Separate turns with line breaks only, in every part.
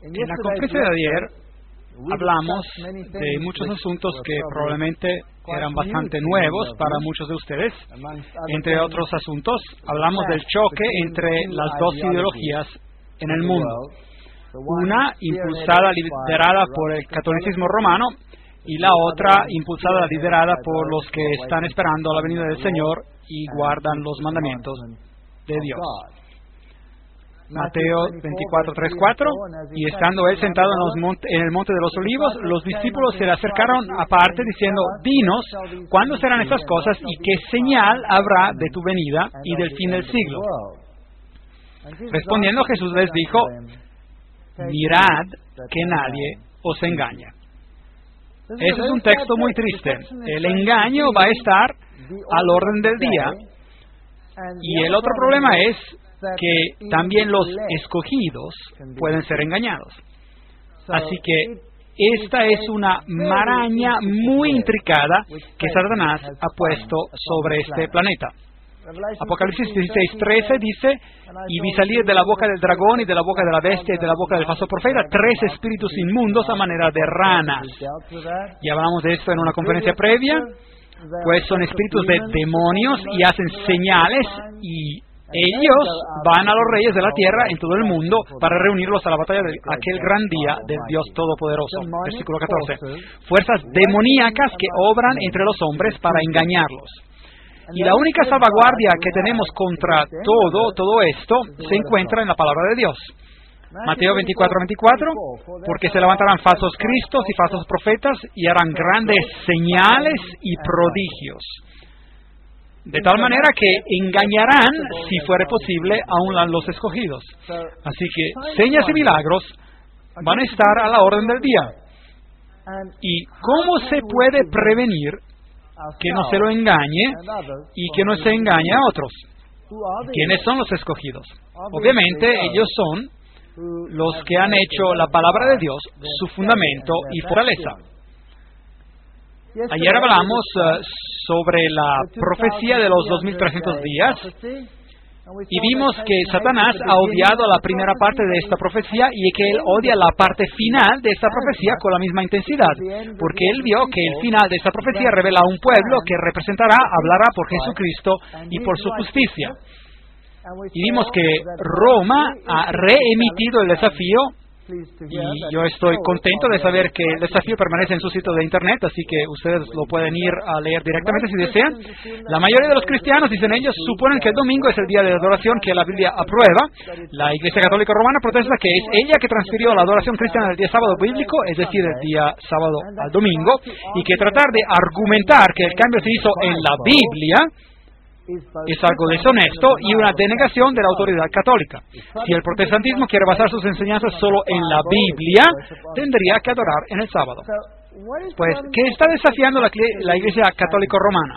En la conferencia de ayer hablamos de muchos asuntos que probablemente eran bastante nuevos para muchos de ustedes. Entre otros asuntos, hablamos del choque entre las dos ideologías en el mundo. Una impulsada, liderada por el catolicismo romano, y la otra impulsada, liderada por los que están esperando la venida del Señor y guardan los mandamientos de Dios. Mateo 24:3-4, y estando él sentado en el monte de los olivos, los discípulos se le acercaron aparte diciendo: dinos, ¿cuándo serán estas cosas y qué señal habrá de tu venida y del fin del siglo? Respondiendo Jesús les dijo: mirad que nadie os engañe. Ese es un texto muy triste. El engaño va a estar al orden del día, y el otro problema es que también los escogidos pueden ser engañados. Así que esta es una maraña muy intricada que Satanás ha puesto sobre este planeta. Apocalipsis 16:13 dice: y vi salir de la boca del dragón y de la boca de la bestia y de la boca del falso profeta 3 espíritus inmundos a manera de ranas. Y hablamos de esto en una conferencia previa, pues son espíritus de demonios y hacen señales, y ellos van a los reyes de la tierra en todo el mundo para reunirlos a la batalla de aquel gran día del Dios Todopoderoso. Versículo 14. Fuerzas demoníacas que obran entre los hombres para engañarlos. Y la única salvaguardia que tenemos contra todo esto se encuentra en la palabra de Dios. Mateo 24:24, porque se levantarán falsos cristos y falsos profetas y harán grandes señales y prodigios, de tal manera que engañarán, si fuere posible, aún a los escogidos. Así que señas y milagros van a estar a la orden del día. ¿Y cómo se puede prevenir que no se lo engañe y que no se engañe a otros? ¿Quiénes son los escogidos? Obviamente ellos son los que han hecho la palabra de Dios su fundamento y fortaleza. Ayer hablamos sobre la profecía de los 2300 días y vimos que Satanás ha odiado la primera parte de esta profecía y que él odia la parte final de esta profecía con la misma intensidad, porque él vio que el final de esta profecía revela a un pueblo que representará, hablará por Jesucristo y por su justicia. Y vimos que Roma ha reemitido el desafío, y yo estoy contento de saber que el desafío permanece en su sitio de internet, así que ustedes lo pueden ir a leer directamente si desean. La mayoría de los cristianos, dicen ellos, suponen que el domingo es el día de adoración que la Biblia aprueba. La Iglesia Católica Romana protesta que es ella que transfirió la adoración cristiana del día sábado bíblico, es decir, del día sábado al domingo, y que tratar de argumentar que el cambio se hizo en la Biblia es algo deshonesto y una denegación de la autoridad católica. Si el protestantismo quiere basar sus enseñanzas solo en la Biblia, tendría que adorar en el sábado. Pues, ¿qué está desafiando la Iglesia Católica Romana?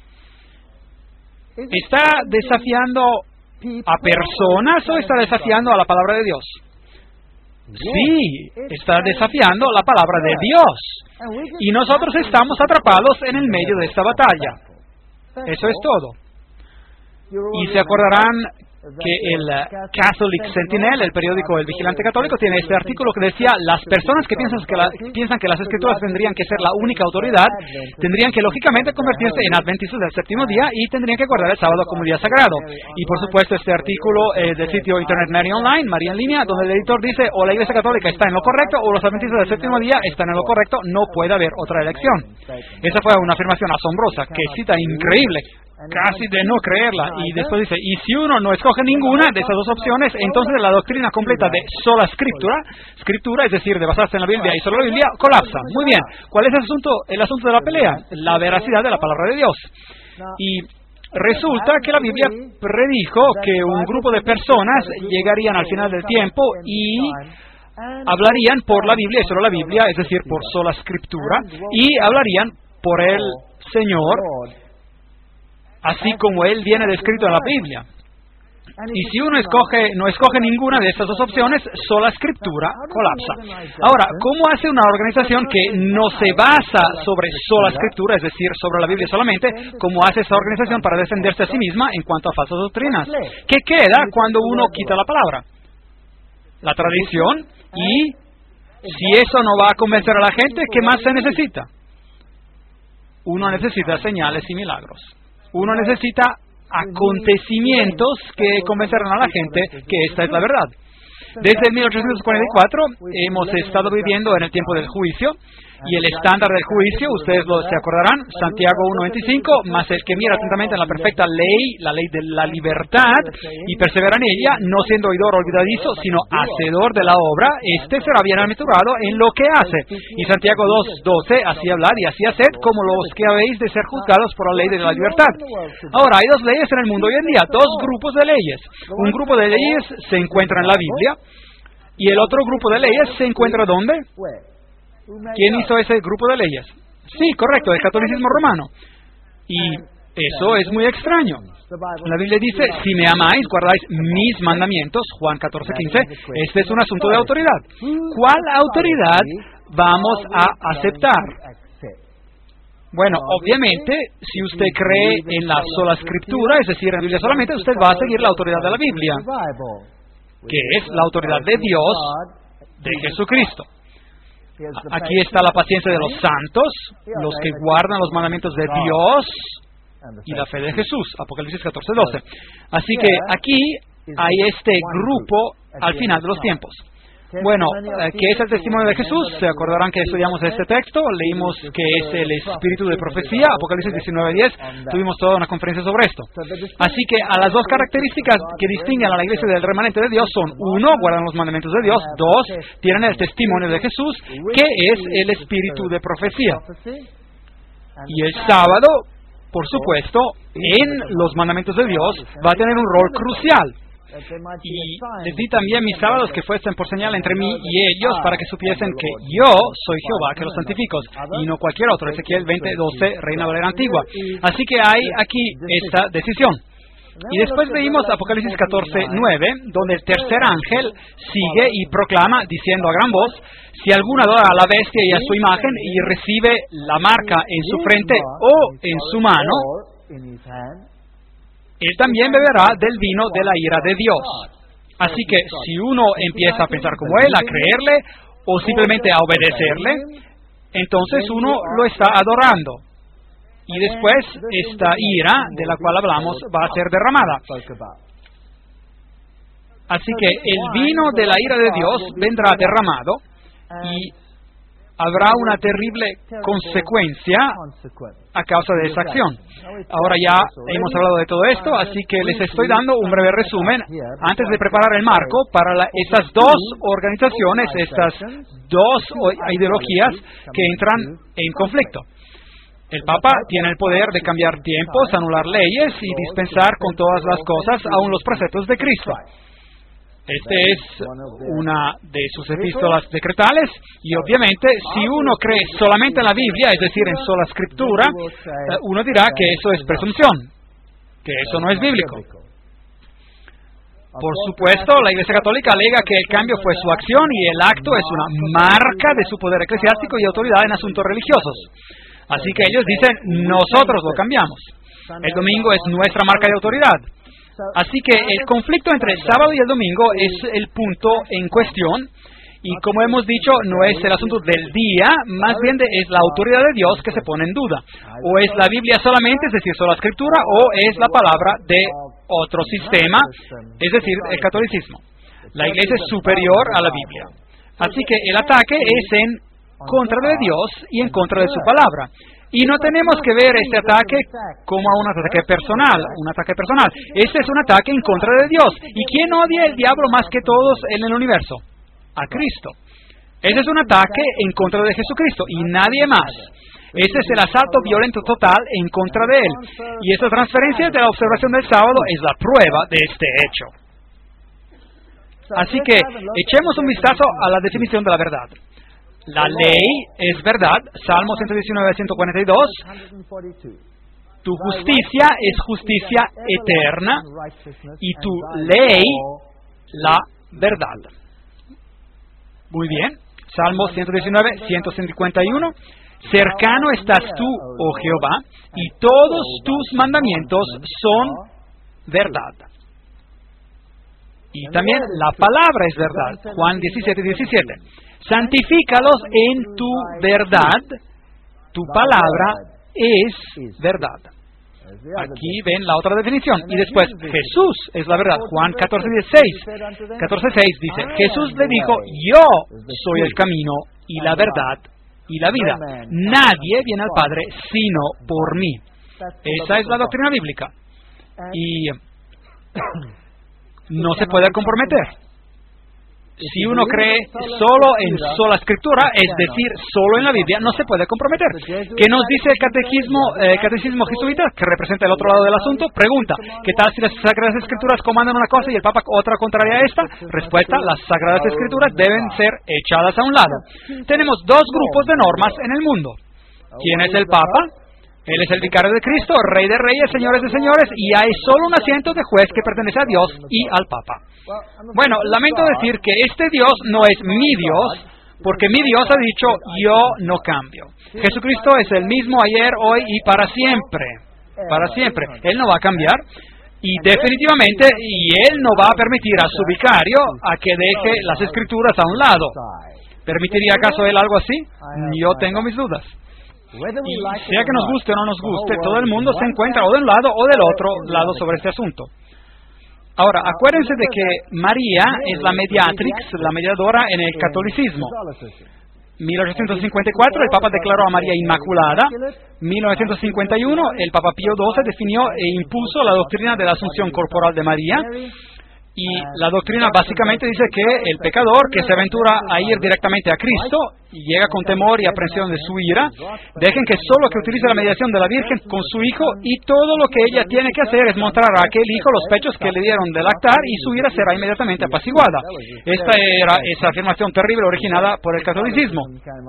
¿Está desafiando a personas o está desafiando a la palabra de Dios? Sí, está desafiando la palabra de Dios. Y nosotros estamos atrapados en el medio de esta batalla. Eso es todo. Y se acordarán que el Catholic Sentinel, el periódico El Vigilante Católico, tiene este artículo que decía: las personas que piensan que las Escrituras tendrían que ser la única autoridad, tendrían que lógicamente convertirse en adventistas del séptimo día y tendrían que guardar el sábado como día sagrado. Y por supuesto este artículo del sitio Internet Mary Online, María en línea, donde el editor dice: o la Iglesia Católica está en lo correcto o los adventistas del séptimo día están en lo correcto, no puede haber otra elección. Esa fue una afirmación asombrosa, que cita increíble, casi de no creerla, y después dice: y si uno no escoge ninguna de esas dos opciones, entonces la doctrina completa de sola escritura, es decir, de basarse en la Biblia y solo la Biblia, colapsa. Muy bien, ¿cuál es el asunto de la pelea? La veracidad de la palabra de Dios. Y resulta que la Biblia predijo que un grupo de personas llegarían al final del tiempo y hablarían por la Biblia y solo la Biblia, es decir, por sola escritura, y hablarían por el Señor, así como Él viene descrito en la Biblia. Y si uno no escoge ninguna de estas dos opciones, sola escritura colapsa. Ahora, ¿cómo hace una organización que no se basa sobre sola escritura, es decir, sobre la Biblia solamente, cómo hace esa organización para defenderse a sí misma en cuanto a falsas doctrinas? ¿Qué queda cuando uno quita la palabra? la tradición, y si eso no va a convencer a la gente, ¿qué más se necesita? Uno necesita señales y milagros. Uno necesita acontecimientos que convencerán a la gente que esta es la verdad. Desde 1844 hemos estado viviendo en el tiempo del juicio, y el estándar del juicio, ustedes se acordarán, Santiago 1:25, mas el que mira atentamente en la perfecta ley, la ley de la libertad, y persevera en ella, no siendo oidor olvidadizo, sino hacedor de la obra, este será bienaventurado en lo que hace. Y Santiago 2:12, así hablar y así haced, como los que habéis de ser juzgados por la ley de la libertad. Ahora, hay dos leyes en el mundo hoy en día, dos grupos de leyes. Un grupo de leyes se encuentra en la Biblia, y el otro grupo de leyes se encuentra ¿dónde? ¿Quién hizo ese grupo de leyes? Sí, correcto, el catolicismo romano. Y eso es muy extraño. La Biblia dice, si me amáis, guardáis mis mandamientos, Juan 14:15. Este es un asunto de autoridad. ¿Cuál autoridad vamos a aceptar? Bueno, obviamente, si usted cree en la sola escritura, es decir, en la Biblia solamente, usted va a seguir la autoridad de la Biblia, que es la autoridad de Dios, de Jesucristo. Aquí está la paciencia de los santos, los que guardan los mandamientos de Dios y la fe de Jesús, Apocalipsis 14:12. Así que aquí hay este grupo al final de los tiempos. Bueno, ¿qué es el testimonio de Jesús? Se acordarán que estudiamos este texto, leímos que es el espíritu de profecía, Apocalipsis 19:10, tuvimos toda una conferencia sobre esto. Así que a las dos características que distinguen a la iglesia del remanente de Dios son, uno, guardan los mandamientos de Dios, dos, tienen el testimonio de Jesús, que es el espíritu de profecía. Y el sábado, por supuesto, en los mandamientos de Dios, va a tener un rol crucial. Y les di también mis sábados que fuesen por señal entre mí y ellos, para que supiesen que yo soy Jehová, que los santifico, y no cualquier otro. Ezequiel 20:12, Reina Valera Antigua. Así que hay aquí esta decisión. Y después leímos Apocalipsis 14:9, donde el tercer ángel sigue y proclama, diciendo a gran voz, si alguno adora a la bestia y a su imagen, y recibe la marca en su frente o en su mano, él también beberá del vino de la ira de Dios. Así que si uno empieza a pensar como él, a creerle, o simplemente a obedecerle, entonces uno lo está adorando. Y después esta ira de la cual hablamos va a ser derramada. Así que el vino de la ira de Dios vendrá derramado y habrá una terrible consecuencia a causa de esa acción. Ahora ya hemos hablado de todo esto, así que les estoy dando un breve resumen antes de preparar el marco para estas dos organizaciones, estas dos ideologías que entran en conflicto. El Papa tiene el poder de cambiar tiempos, anular leyes y dispensar con todas las cosas, aun los preceptos de Cristo. Este es una de sus epístolas decretales, y obviamente si uno cree solamente en la Biblia, es decir, en sola escritura, uno dirá que eso es presunción, que eso no es bíblico. Por supuesto, la Iglesia Católica alega que el cambio fue su acción y el acto es una marca de su poder eclesiástico y autoridad en asuntos religiosos. Así que ellos dicen, nosotros lo cambiamos. El domingo es nuestra marca de autoridad. Así que el conflicto entre el sábado y el domingo es el punto en cuestión, y como hemos dicho, no es el asunto del día, más bien es la autoridad de Dios que se pone en duda. O es la Biblia solamente, es decir, solo la Escritura, o es la palabra de otro sistema, es decir, el catolicismo. La Iglesia es superior a la Biblia. Así que el ataque es en contra de Dios y en contra de su palabra. Y no tenemos que ver este ataque como un ataque personal, Este es un ataque en contra de Dios. ¿Y quién odia al diablo más que todos en el universo? A Cristo. Ese es un ataque en contra de Jesucristo y nadie más. Ese es el asalto violento total en contra de Él. Y esta transferencia de la observación del sábado es la prueba de este hecho. Así que echemos un vistazo a la definición de la verdad. La ley es verdad, Salmo 119, 142. Tu justicia es justicia eterna y tu ley la verdad. Muy bien, Salmo 119, 151. Cercano estás tú, oh Jehová, y todos tus mandamientos son verdad. Y también la palabra es verdad. Juan 17:17. Santifícalos en tu verdad. Tu palabra es verdad. Aquí ven la otra definición. Y después, Jesús es la verdad. Juan 14:6 dice, Jesús le dijo, yo soy el camino y la verdad y la vida. Nadie viene al Padre sino por mí. Esa es la doctrina bíblica. Y no se puede comprometer. Si uno cree solo en sola escritura, es decir, solo en la Biblia, no se puede comprometer. ¿Qué nos dice el catecismo jesuita, que representa el otro lado del asunto? Pregunta, ¿qué tal si las Sagradas Escrituras comandan una cosa y el Papa otra contraria a esta? Respuesta, las Sagradas Escrituras deben ser echadas a un lado. Tenemos dos grupos de normas en el mundo. ¿Quién es el Papa? Él es el vicario de Cristo, Rey de Reyes, Señores de Señores, y hay solo un asiento de juez que pertenece a Dios y al Papa. Bueno, lamento decir que este Dios no es mi Dios, porque mi Dios ha dicho, yo no cambio. Jesucristo es el mismo ayer, hoy y para siempre. Para siempre. Él no va a cambiar. Y definitivamente, Él no va a permitir a su vicario a que deje las Escrituras a un lado. ¿Permitiría acaso Él algo así? Yo tengo mis dudas. Y sea que nos guste o no nos guste, todo el mundo se encuentra o de un lado o del otro lado sobre este asunto. Ahora, acuérdense de que María es la mediatrix, la mediadora en el catolicismo. 1854, el Papa declaró a María Inmaculada. 1951, el Papa Pío XII definió e impuso la doctrina de la asunción corporal de María. Y la doctrina básicamente dice que el pecador que se aventura a ir directamente a Cristo y llega con temor y aprensión de su ira, dejen que solo que utilice la mediación de la Virgen con su hijo, y todo lo que ella tiene que hacer es mostrar a aquel hijo los pechos que le dieron de lactar y su ira será inmediatamente apaciguada. Esta era esa afirmación terrible originada por el catolicismo.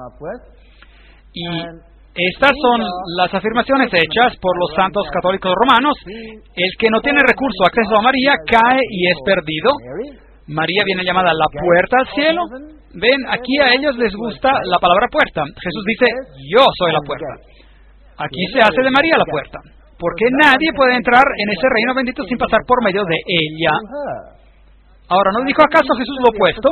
Y estas son las afirmaciones hechas por los santos católicos romanos. El que no tiene recurso o acceso a María cae y es perdido. María viene llamada la puerta al cielo. Ven, aquí a ellos les gusta la palabra puerta. Jesús dice, yo soy la puerta. Aquí se hace de María la puerta, porque nadie puede entrar en ese reino bendito sin pasar por medio de ella. Ahora, ¿no dijo acaso Jesús lo opuesto?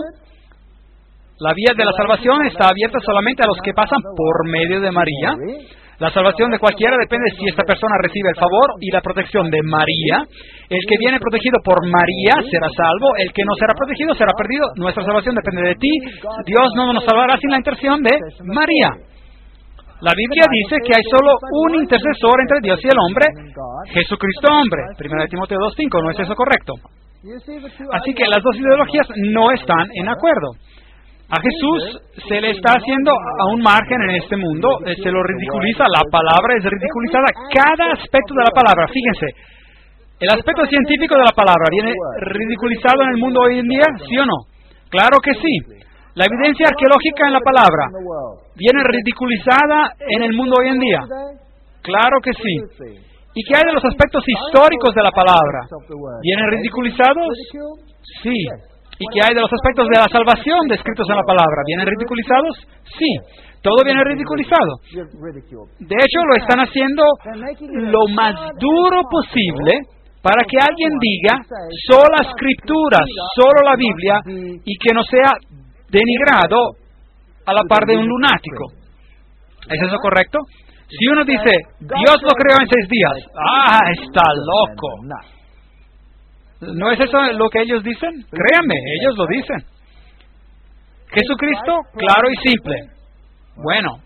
La vía de la salvación está abierta solamente a los que pasan por medio de María. La salvación de cualquiera depende si esta persona recibe el favor y la protección de María. El que viene protegido por María será salvo, el que no será protegido será perdido. Nuestra salvación depende de ti. Dios no nos salvará sin la intercesión de María. La Biblia dice que hay solo un intercesor entre Dios y el hombre, Jesucristo hombre. 1 Timoteo 2:5, ¿no es eso correcto? Así que las dos ideologías no están en acuerdo. A Jesús se le está haciendo a un margen en este mundo, se lo ridiculiza, la palabra es ridiculizada, cada aspecto de la palabra. Fíjense, el aspecto científico de la palabra viene ridiculizado en el mundo hoy en día, ¿sí o no? Claro que sí. La evidencia arqueológica en la palabra viene ridiculizada en el mundo hoy en día. Claro que sí. ¿Y qué hay de los aspectos históricos de la palabra? ¿Vienen ridiculizados? Sí. ¿Y qué hay de los aspectos de la salvación descritos en la palabra? ¿Vienen ridiculizados? Sí, todo viene ridiculizado. De hecho, lo están haciendo lo más duro posible para que alguien diga solo la Escritura, solo la Biblia, y que no sea denigrado a la par de un lunático. ¿Es eso correcto? Si uno dice, Dios lo creó en 6 días, está loco. ¿No es eso lo que ellos dicen? Créanme, ellos lo dicen. Jesucristo, claro y simple. Bueno,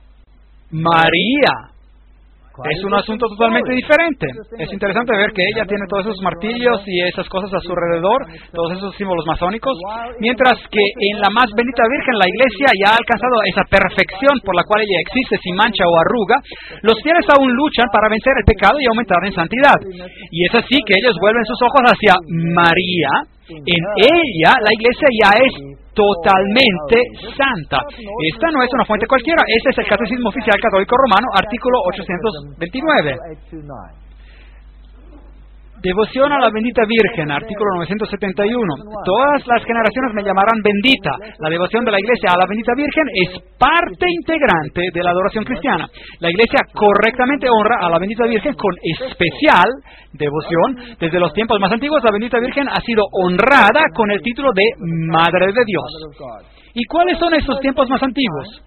María es un asunto totalmente diferente. Es interesante ver que ella tiene todos esos martillos y esas cosas a su alrededor, todos esos símbolos masónicos, mientras que en la más bendita Virgen, la Iglesia ya ha alcanzado esa perfección por la cual ella existe sin mancha o arruga. Los fieles aún luchan para vencer el pecado y aumentar en santidad. Y es así que ellos vuelven sus ojos hacia María. En ella, la Iglesia ya es totalmente santa. Esta no es una fuente cualquiera. Este es el Catecismo Oficial Católico Romano, artículo 829. Devoción a la bendita Virgen, artículo 971. Todas las generaciones me llamarán bendita. La devoción de la Iglesia a la bendita Virgen es parte integrante de la adoración cristiana. La Iglesia correctamente honra a la bendita Virgen con especial devoción. Desde los tiempos más antiguos, la bendita Virgen ha sido honrada con el título de Madre de Dios. ¿Y cuáles son esos tiempos más antiguos?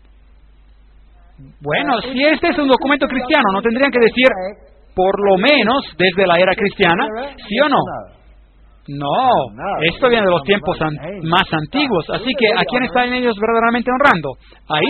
Bueno, si este es un documento cristiano, ¿no tendrían que decir por lo menos desde la era cristiana? ¿Sí o no? No, esto viene de los tiempos más antiguos. Así que, ¿a quién están ellos verdaderamente honrando? A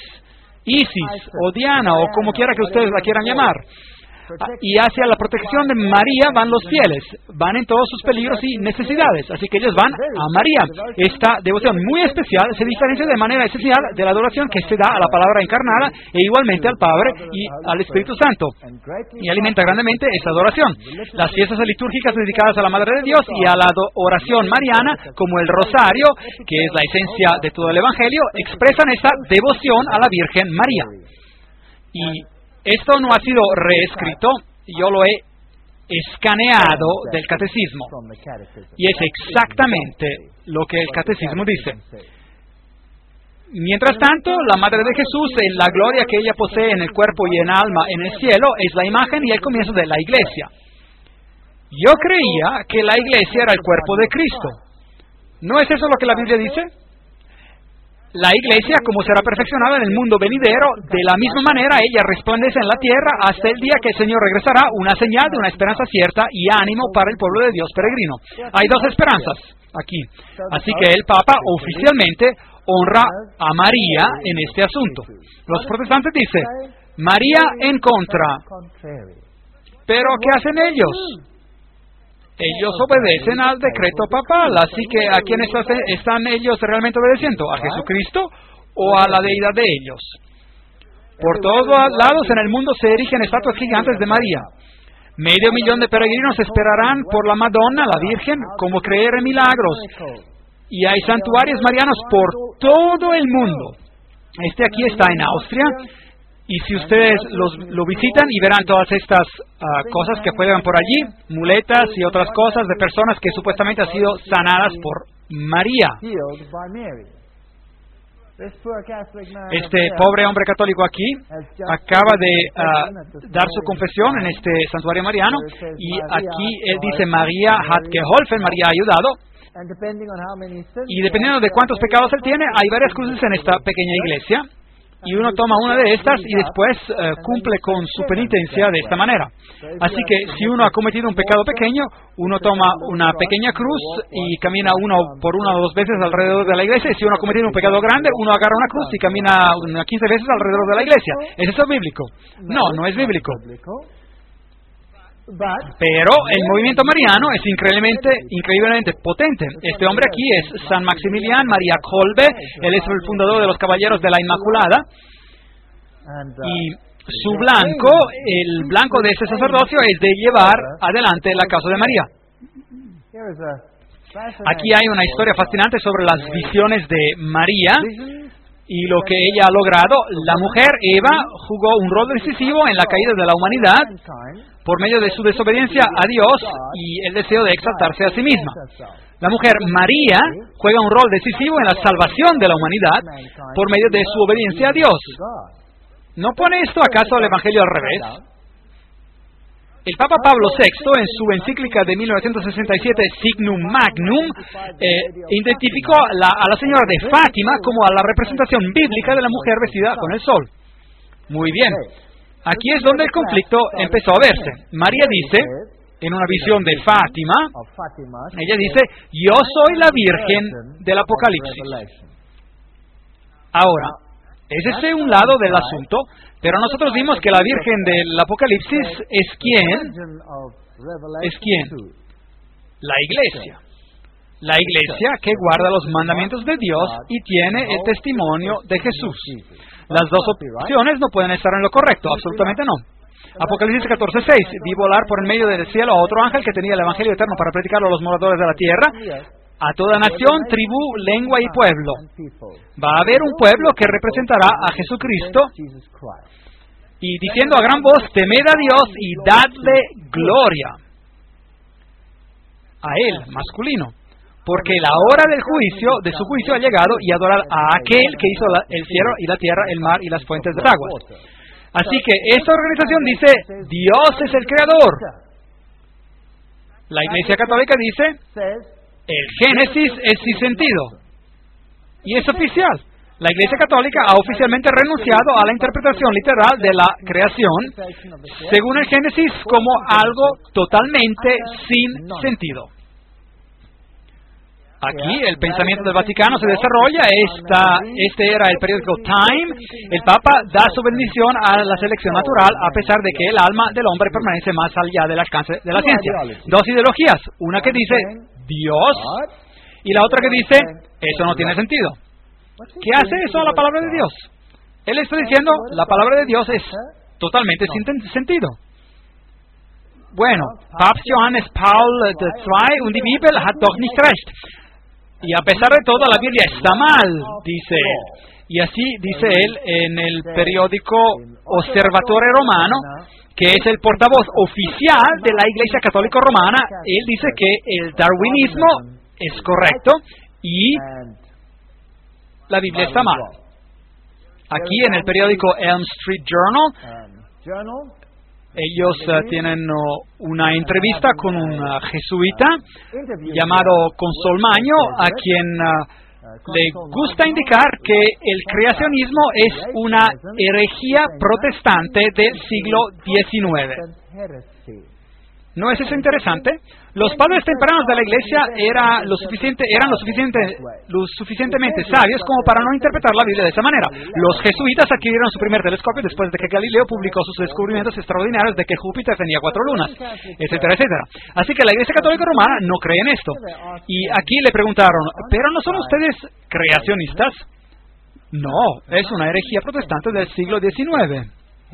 Isis, o Diana, o como quiera que ustedes la quieran llamar. Y hacia la protección de María van los fieles, van en todos sus peligros y necesidades, así que ellos van a María. Esta devoción muy especial se diferencia de manera esencial de la adoración que se da a la palabra encarnada e igualmente al Padre y al Espíritu Santo, y alimenta grandemente esta adoración. Las fiestas litúrgicas dedicadas a la Madre de Dios y a la oración mariana, como el rosario, que es la esencia de todo el Evangelio, expresan esta devoción a la Virgen María. Y esto no ha sido reescrito, yo lo he escaneado del catecismo. Y es exactamente lo que el catecismo dice. Mientras tanto, la Madre de Jesús, en la gloria que ella posee en el cuerpo y en alma en el cielo, es la imagen y el comienzo de la Iglesia. Yo creía que la Iglesia era el cuerpo de Cristo. ¿No es eso lo que la Biblia dice? La Iglesia, como será perfeccionada en el mundo venidero, de la misma manera ella resplandece en la tierra hasta el día que el Señor regresará, una señal de una esperanza cierta y ánimo para el pueblo de Dios peregrino. Hay dos esperanzas aquí. Así que el Papa oficialmente honra a María en este asunto. Los protestantes dicen, María en contra. ¿Pero qué hacen ellos? Ellos obedecen al decreto papal, así que ¿a quién están ellos realmente obedeciendo? ¿A Jesucristo o a la deidad de ellos? Por todos lados en el mundo se erigen estatuas gigantes de María. 500,000 de peregrinos esperarán por la Madonna, la Virgen, como creer en milagros. Y hay santuarios marianos por todo el mundo. Este aquí está en Austria. Y si ustedes lo visitan y verán todas estas cosas que juegan por allí, muletas y otras cosas de personas que supuestamente han sido sanadas por María. Este pobre hombre católico aquí acaba de dar su confesión en este santuario mariano y aquí él dice María hat geholfen, María ha ayudado. Y dependiendo de cuántos pecados él tiene, hay varias cruces en esta pequeña iglesia. Y uno toma una de estas y después cumple con su penitencia de esta manera. Así que si uno ha cometido un pecado pequeño, uno toma una pequeña cruz y camina una o dos veces alrededor de la iglesia. Y si uno ha cometido un pecado grande, uno agarra una cruz y camina 15 veces alrededor de la iglesia. ¿Es eso bíblico? No, no es bíblico. Pero el movimiento mariano es increíblemente potente. Este hombre aquí es San Maximilian María Kolbe, él es el fundador de los Caballeros de la Inmaculada, y su blanco, el blanco de este sacerdocio es de llevar adelante la causa de María. Aquí hay una historia fascinante sobre las visiones de María y lo que ella ha logrado. La mujer, Eva, jugó un rol decisivo en la caída de la humanidad por medio de su desobediencia a Dios y el deseo de exaltarse a sí misma. La mujer María juega un rol decisivo en la salvación de la humanidad por medio de su obediencia a Dios. ¿No pone esto acaso el Evangelio al revés? El Papa Pablo VI, en su encíclica de 1967, Signum Magnum, identificó a la señora de Fátima como a la representación bíblica de la mujer vestida con el sol. Muy bien. Aquí es donde el conflicto empezó a verse. María dice, en una visión de Fátima, ella dice, yo soy la Virgen del Apocalipsis. Ahora, ese es un lado del asunto, pero nosotros vimos que la Virgen del Apocalipsis es ¿quién? ¿Es quién? La Iglesia. La Iglesia que guarda los mandamientos de Dios y tiene el testimonio de Jesús. Las dos opciones no pueden estar en lo correcto, absolutamente no. Apocalipsis 14:6, vi volar por en medio del cielo a otro ángel que tenía el Evangelio eterno para predicarlo a los moradores de la tierra, a toda nación, tribu, lengua y pueblo. Va a haber un pueblo que representará a Jesucristo y diciendo a gran voz, temed a Dios y dadle gloria. a él, masculino. Porque la hora de su juicio ha llegado, y adorar a aquel que hizo el cielo y la tierra, el mar y las fuentes de aguas. Así que esta organización dice, Dios es el creador. La Iglesia Católica dice, el Génesis es sin sentido. Y es oficial. La Iglesia Católica ha oficialmente renunciado a la interpretación literal de la creación, según el Génesis, como algo totalmente sin sentido. Aquí el pensamiento del Vaticano se desarrolla. Este era el periódico Time. El Papa da su bendición a la selección natural, a pesar de que el alma del hombre permanece más allá del alcance de la ciencia. Dos ideologías. Una que dice Dios y la otra que dice eso no tiene sentido. ¿Qué hace eso a la palabra de Dios? Él está diciendo la palabra de Dios es totalmente sin sentido. Bueno, Papst Johannes Paul II und die Bibel hat doch nicht recht. Y a pesar de todo, la Biblia está mal, dice él. Y así dice él en el periódico Osservatore Romano, que es el portavoz oficial de la Iglesia Católica Romana. Él dice que el darwinismo es correcto y la Biblia está mal. Aquí en el periódico Elm Street Journal, ellos tienen una entrevista con un jesuita llamado Consolmaño, a quien le gusta indicar que el creacionismo es una herejía protestante del siglo XIX. ¿No es eso interesante? Los padres tempranos de la Iglesia eran lo suficientemente sabios como para no interpretar la Biblia de esa manera. Los jesuitas adquirieron su primer telescopio después de que Galileo publicó sus descubrimientos extraordinarios de que Júpiter tenía 4 lunas, etcétera, etcétera. Así que la Iglesia Católica Romana no cree en esto. Y aquí le preguntaron, ¿pero no son ustedes creacionistas? No, es una herejía protestante del siglo XIX.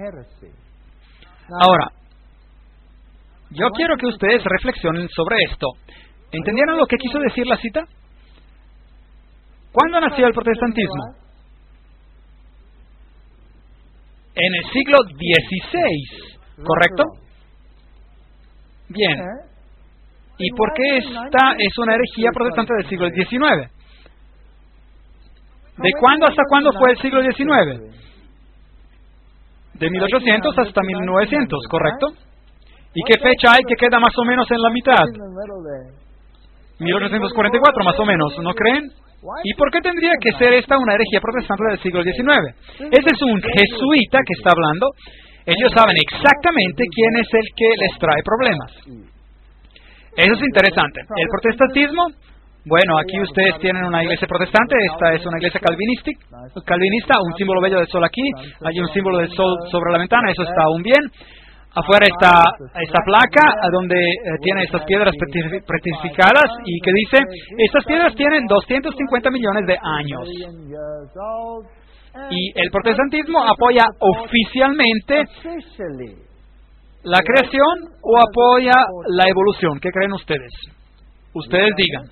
Ahora, yo quiero que ustedes reflexionen sobre esto. ¿Entendieron lo que quiso decir la cita? ¿Cuándo nació el protestantismo? En el siglo XVI, ¿correcto? Bien. ¿Y por qué esta es una herejía protestante del siglo XIX? ¿De cuándo hasta cuándo fue el siglo XIX? De 1800 hasta 1900, ¿correcto? ¿Y qué fecha hay que queda más o menos en la mitad? 1844, más o menos, ¿no creen? ¿Y por qué tendría que ser esta una herejía protestante del siglo XIX? Ese es un jesuita que está hablando. Ellos saben exactamente quién es el que les trae problemas. Eso es interesante. El protestantismo, bueno, aquí ustedes tienen una iglesia protestante. Esta es una iglesia calvinista, un símbolo bello del sol aquí. Hay un símbolo del sol sobre la ventana, eso está aún bien. Afuera está esta placa donde tiene estas piedras petrificadas y que dice, estas piedras tienen 250 millones de años. Y el protestantismo apoya oficialmente la creación o apoya la evolución. ¿Qué creen ustedes? Ustedes digan.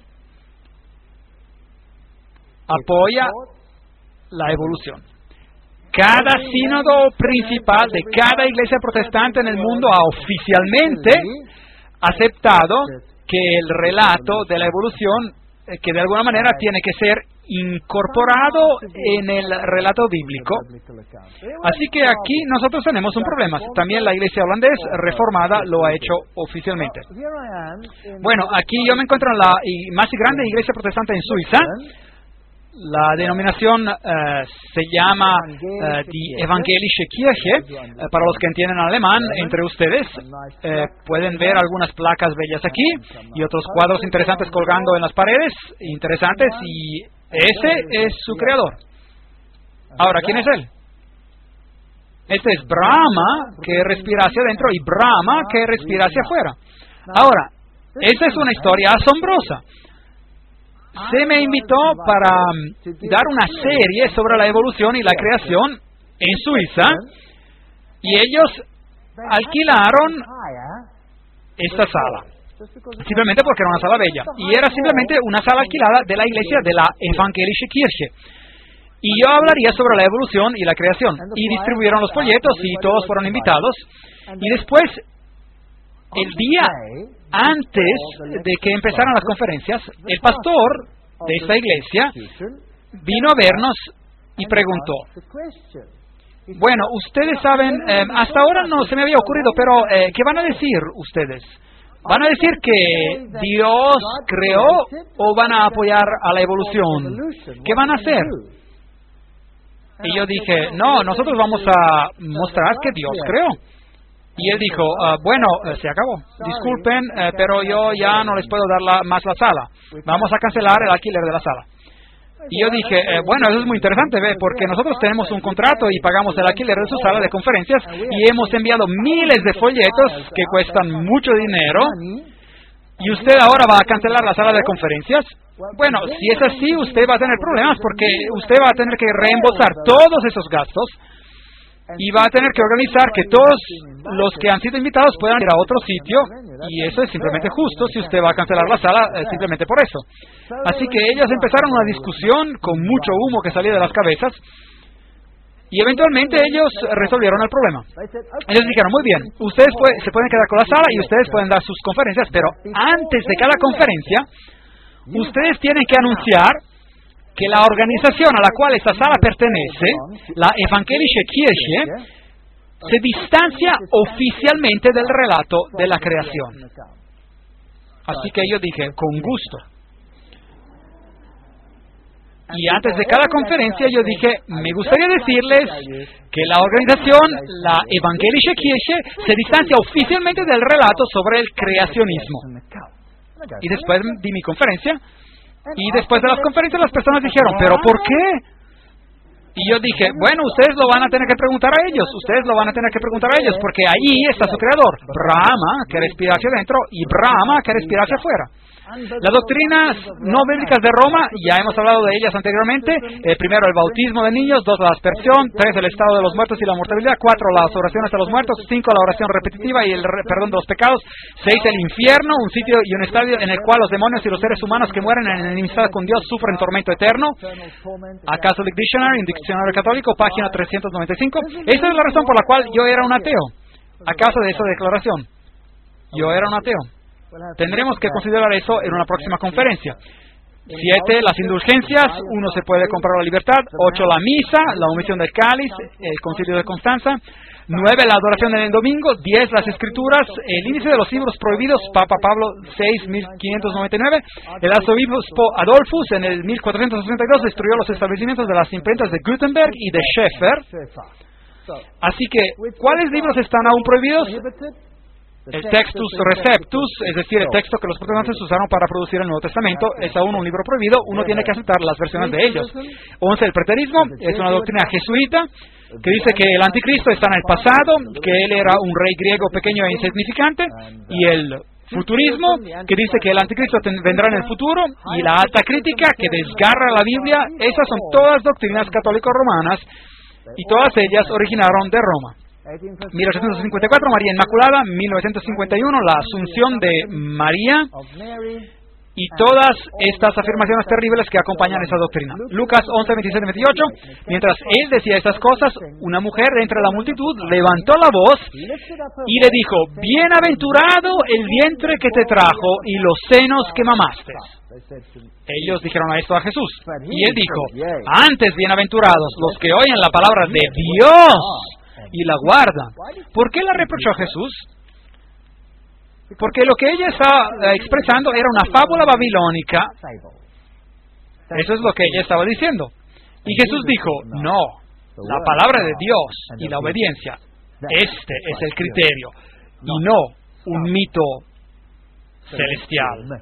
Apoya la evolución. Cada sínodo principal de cada iglesia protestante en el mundo ha oficialmente aceptado que el relato de la evolución, que de alguna manera tiene que ser incorporado en el relato bíblico. Así que aquí nosotros tenemos un problema. También la iglesia holandesa reformada lo ha hecho oficialmente. Bueno, aquí yo me encuentro en la más grande iglesia protestante en Suiza. La denominación se llama Die Evangelische Kirche. Para los que entienden alemán, entre ustedes pueden ver algunas placas bellas aquí y otros cuadros interesantes colgando en las paredes, interesantes, y ese es su creador. Ahora, ¿quién es él? Este es Brahma, que respira hacia adentro, y Brahma, que respira hacia afuera. Ahora, esta es una historia asombrosa. Se me invitó para dar una serie sobre la evolución y la creación en Suiza, y ellos alquilaron esta sala, simplemente porque era una sala bella, y era simplemente una sala alquilada de la iglesia de la Evangelische Kirche. Y yo hablaría sobre la evolución y la creación, y distribuyeron los folletos y todos fueron invitados, y después, el día antes de que empezaran las conferencias, el pastor de esta iglesia vino a vernos y preguntó, bueno, ustedes saben, hasta ahora no se me había ocurrido, pero ¿qué van a decir ustedes? ¿Van a decir que Dios creó o van a apoyar a la evolución? ¿Qué van a hacer? Y yo dije, no, nosotros vamos a mostrar que Dios creó. Y él dijo, bueno, se acabó. Disculpen, pero yo ya no les puedo dar más la sala. Vamos a cancelar el alquiler de la sala. Y yo dije, bueno, eso es muy interesante, porque nosotros tenemos un contrato y pagamos el alquiler de su sala de conferencias y hemos enviado miles de folletos que cuestan mucho dinero. ¿Y usted ahora va a cancelar la sala de conferencias? Bueno, si es así, usted va a tener problemas porque usted va a tener que reembolsar todos esos gastos y va a tener que organizar que todos los que han sido invitados puedan ir a otro sitio, y eso es simplemente justo si usted va a cancelar la sala simplemente por eso. Así que ellos empezaron una discusión con mucho humo que salía de las cabezas, y eventualmente ellos resolvieron el problema. Ellos dijeron, muy bien, ustedes se pueden quedar con la sala y ustedes pueden dar sus conferencias, pero antes de cada conferencia, ustedes tienen que anunciar que la organización a la cual esta sala pertenece, la Evangelische Kirche, se distancia oficialmente del relato de la creación. Así que yo dije, con gusto. Y antes de cada conferencia yo dije, me gustaría decirles que la organización, la Evangelische Kirche, se distancia oficialmente del relato sobre el creacionismo. Y después di mi conferencia. Y después de las conferencias las personas dijeron, ¿pero por qué? Y yo dije, bueno, ustedes lo van a tener que preguntar a ellos, porque allí está su creador, Brahma, que respira hacia adentro, y Brahma, que respira hacia afuera. Las doctrinas no bíblicas de Roma, ya hemos hablado de ellas anteriormente. Primero, el bautismo de niños. 2, la aspersión. 3, el estado de los muertos y la mortalidad. 4, las oraciones a los muertos. 5, la oración repetitiva y el perdón de los pecados. 6, el infierno, un sitio y un estadio en el cual los demonios y los seres humanos que mueren en enemistad con Dios sufren tormento eterno. A Catholic Dictionary, un diccionario católico, página 395. Esa es la razón por la cual yo era un ateo, a causa de esa declaración. Yo era un ateo. Tendremos que considerar eso en una próxima conferencia. 7, las indulgencias. 1, se puede comprar la libertad. 8, la misa, la omisión del cáliz, el concilio de Constanza. 9, la adoración en el domingo. 10, las escrituras, el índice de los libros prohibidos, Papa Pablo VI, 1599. El arzobispo Adolphus en el 1462 destruyó los establecimientos de las imprentas de Gutenberg y de Schaeffer. Así que, ¿cuáles libros están aún prohibidos? El Textus Receptus, es decir, el texto que los protestantes usaron para producir el Nuevo Testamento, es aún un libro prohibido. Uno tiene que aceptar las versiones de ellos. 11, el preterismo, es una doctrina jesuita que dice que el anticristo está en el pasado, que él era un rey griego pequeño e insignificante, y el futurismo, que dice que el anticristo vendrá en el futuro, y la alta crítica, que desgarra la Biblia. Esas son todas doctrinas católico-romanas, y todas ellas originaron de Roma. 1854, María Inmaculada. 1951, la Asunción de María. Y todas estas afirmaciones terribles que acompañan esa doctrina. Lucas 11, 27, 28. Mientras él decía estas cosas, una mujer de entre la multitud levantó la voz y le dijo, bienaventurado el vientre que te trajo y los senos que mamaste. Ellos dijeron esto a Jesús. Y él dijo, antes bienaventurados los que oyen la palabra de Dios y la guardan. ¿Por qué la reprochó Jesús? Porque lo que ella estaba expresando era una fábula babilónica. Eso es lo que ella estaba diciendo. Y Jesús dijo, no, la palabra de Dios y la obediencia, este es el criterio, y no un mito celestial.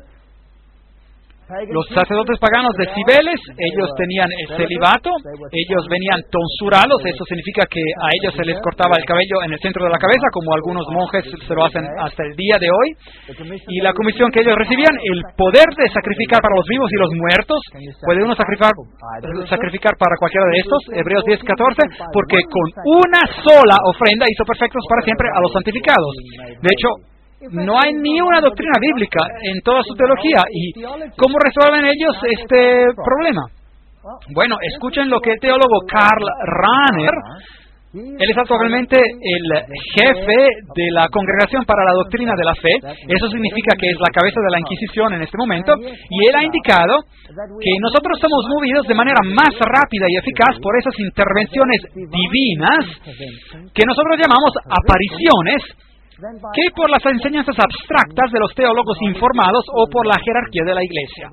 Los sacerdotes paganos de Cibeles, ellos tenían el celibato, ellos venían tonsurados, eso significa que a ellos se les cortaba el cabello en el centro de la cabeza, como algunos monjes se lo hacen hasta el día de hoy, y la comisión que ellos recibían, el poder de sacrificar para los vivos y los muertos. Puede uno sacrificar para cualquiera de estos, Hebreos 10:14, porque con una sola ofrenda hizo perfectos para siempre a los santificados. De hecho, no hay ni una doctrina bíblica en toda su teología. ¿Y cómo resuelven ellos este problema? Bueno, escuchen lo que el teólogo Karl Rahner Él es actualmente el jefe de la Congregación para la Doctrina de la Fe. Eso significa que es la cabeza de la Inquisición en este momento. Y él ha indicado que nosotros somos movidos de manera más rápida y eficaz por esas intervenciones divinas que nosotros llamamos apariciones, que por las enseñanzas abstractas de los teólogos informados o por la jerarquía de la Iglesia.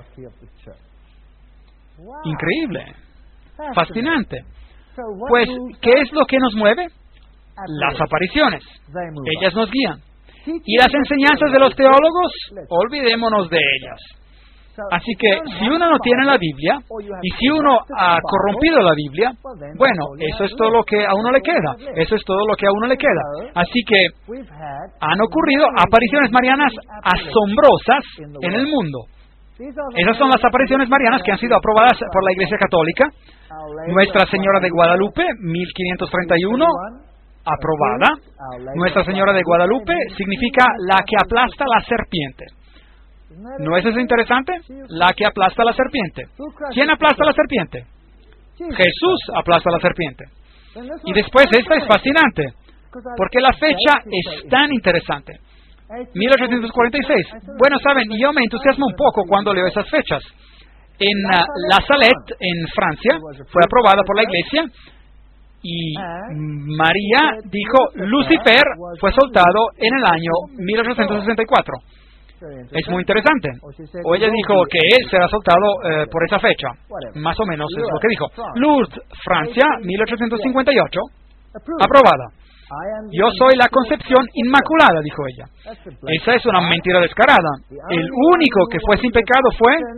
Increíble. Fascinante. Pues, ¿qué es lo que nos mueve? Las apariciones. Ellas nos guían. Y las enseñanzas de los teólogos, olvidémonos de ellas. Así que, si uno no tiene la Biblia, y si uno ha corrompido la Biblia, bueno, eso es todo lo que a uno le queda. Eso es todo lo que a uno le queda. Así que, han ocurrido apariciones marianas asombrosas en el mundo. Esas son las apariciones marianas que han sido aprobadas por la Iglesia Católica. Nuestra Señora de Guadalupe, 1531, aprobada. Nuestra Señora de Guadalupe significa la que aplasta la serpiente. ¿No es eso interesante? La que aplasta la serpiente. ¿Quién aplasta la serpiente? Jesús aplasta la serpiente. Y después esta es fascinante, porque la fecha es tan interesante. 1846. Bueno, saben, yo me entusiasmo un poco cuando leo esas fechas. En La Salette, en Francia, fue aprobada por la Iglesia, y María dijo, Lucifer fue soltado en el año 1864. Es muy interesante. O ella dijo que él será soltado por esa fecha. Más o menos es lo que dijo. Lourdes, Francia, 1858, aprobada. Yo soy la concepción inmaculada, dijo ella. Esa es una mentira descarada. El único que fue sin pecado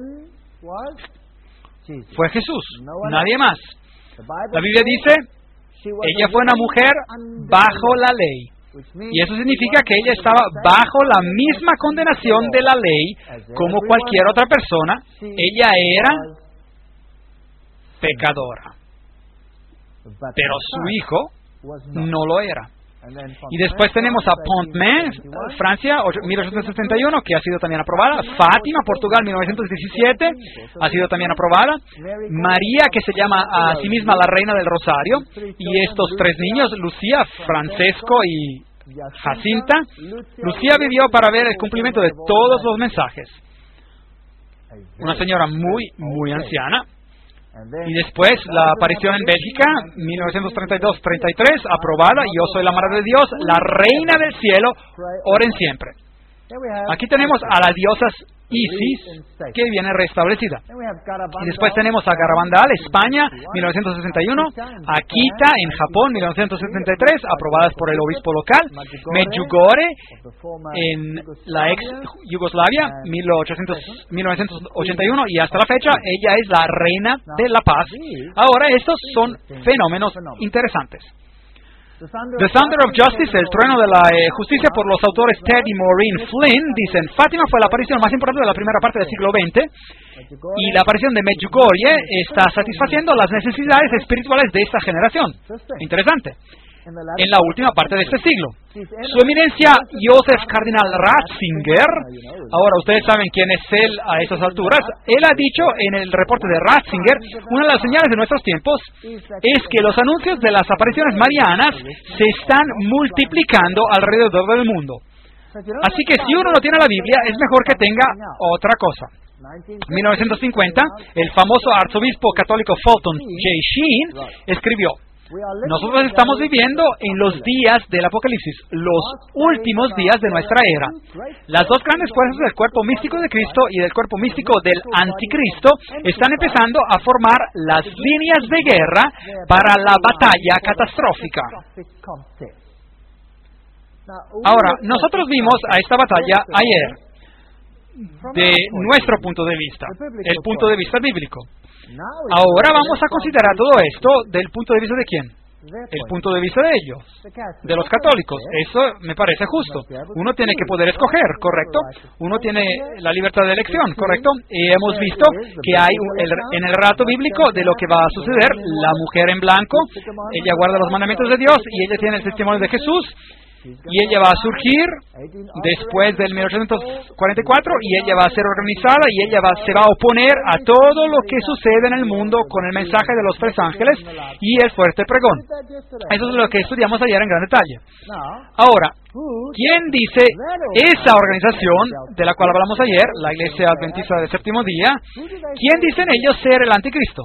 fue Jesús, nadie más. La Biblia dice, ella fue una mujer bajo la ley. Y eso significa que ella estaba bajo la misma condenación de la ley como cualquier otra persona. Ella era pecadora. Pero su hijo no lo era. Y después tenemos a Pont-Main, Francia, 1871, que ha sido también aprobada. Fátima, Portugal, 1917, ha sido también aprobada. María, que se llama a sí misma la Reina del Rosario. Y estos tres niños, Lucía, Francesco y Jacinta. Lucía vivió para ver el cumplimiento de todos los mensajes. Una señora muy anciana. Y después la aparición en Bélgica, 1932-33, aprobada, Yo soy la Madre de Dios, la Reina del Cielo, oren siempre. Aquí tenemos a la diosa Isis, que viene restablecida. Y después tenemos a Garabandal, España, 1961, Akita, en Japón, 1973, aprobadas por el obispo local, Medjugorje, en la ex Yugoslavia, 1981, y hasta la fecha, ella es la reina de la paz. Ahora, estos son fenómenos interesantes. The Thunder of Justice, el trueno de la justicia, por los autores Ted y Maureen Flynn, dicen, Fátima fue la aparición más importante de la primera parte del siglo XX, y la aparición de Medjugorje está satisfaciendo las necesidades espirituales de esta generación. Interesante. En la última parte de este siglo. Su eminencia, Joseph Cardinal Ratzinger, ahora ustedes saben quién es él a esas alturas, él ha dicho en el reporte de Ratzinger, una de las señales de nuestros tiempos es que los anuncios de las apariciones marianas se están multiplicando alrededor del mundo. Así que si uno no tiene la Biblia, es mejor que tenga otra cosa. 1950, el famoso arzobispo católico Fulton J. Sheen escribió, nosotros estamos viviendo en los días del Apocalipsis, los últimos días de nuestra era. Las dos grandes fuerzas del cuerpo místico de Cristo y del cuerpo místico del Anticristo están empezando a formar las líneas de guerra para la batalla catastrófica. Ahora, nosotros vimos a esta batalla ayer, de nuestro punto de vista, el punto de vista bíblico. Ahora vamos a considerar todo esto del punto de vista de quién. El punto de vista de ellos, de los católicos. Eso me parece justo. Uno tiene que poder escoger, ¿correcto? Uno tiene la libertad de elección, ¿correcto? Y hemos visto que hay en el relato bíblico de lo que va a suceder, la mujer en blanco, ella guarda los mandamientos de Dios y ella tiene el testimonio de Jesús. y ella va a surgir después del 1844 y ella va a ser organizada y ella se va a oponer a todo lo que sucede en el mundo con el mensaje de los 3 ángeles y el fuerte pregón. Eso es lo que estudiamos ayer en gran detalle. Ahora, ¿quién dice esa organización de la cual hablamos ayer, la Iglesia Adventista del Séptimo Día? ¿Quién dicen ellos ser el anticristo?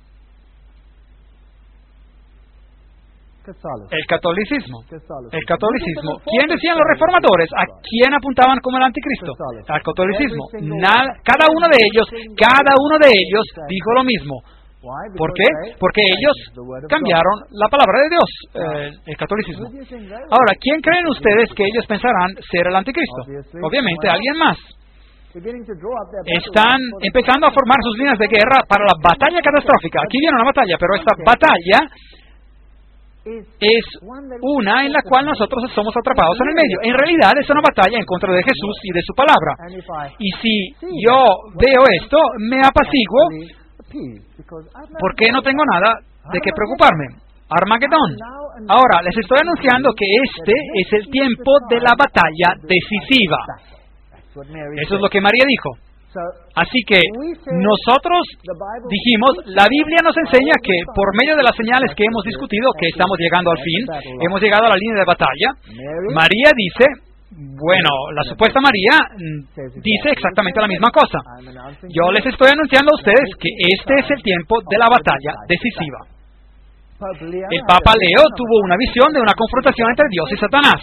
El catolicismo. El catolicismo. ¿Quién decían los reformadores? ¿A quién apuntaban como el anticristo? Al catolicismo. Cada uno de ellos dijo lo mismo. ¿Por qué? Porque ellos cambiaron la palabra de Dios, el catolicismo. Ahora, ¿quién creen ustedes que ellos pensarán ser el anticristo? Obviamente, alguien más. Están empezando a formar sus líneas de guerra para la batalla catastrófica. Aquí viene una batalla, pero esta batalla es una en la cual nosotros somos atrapados en el medio. En realidad es una batalla en contra de Jesús y de su palabra. Y si yo veo esto, me apaciguo porque no tengo nada de qué preocuparme. Armagedón. Ahora, les estoy anunciando que este es el tiempo de la batalla decisiva. Eso es lo que María dijo. Así que nosotros dijimos, la Biblia nos enseña que por medio de las señales que hemos discutido, que estamos llegando al fin, hemos llegado a la línea de batalla. María dice, bueno, la supuesta María dice exactamente la misma cosa. Yo les estoy anunciando a ustedes que este es el tiempo de la batalla decisiva. El Papa Leo tuvo una visión de una confrontación entre Dios y Satanás.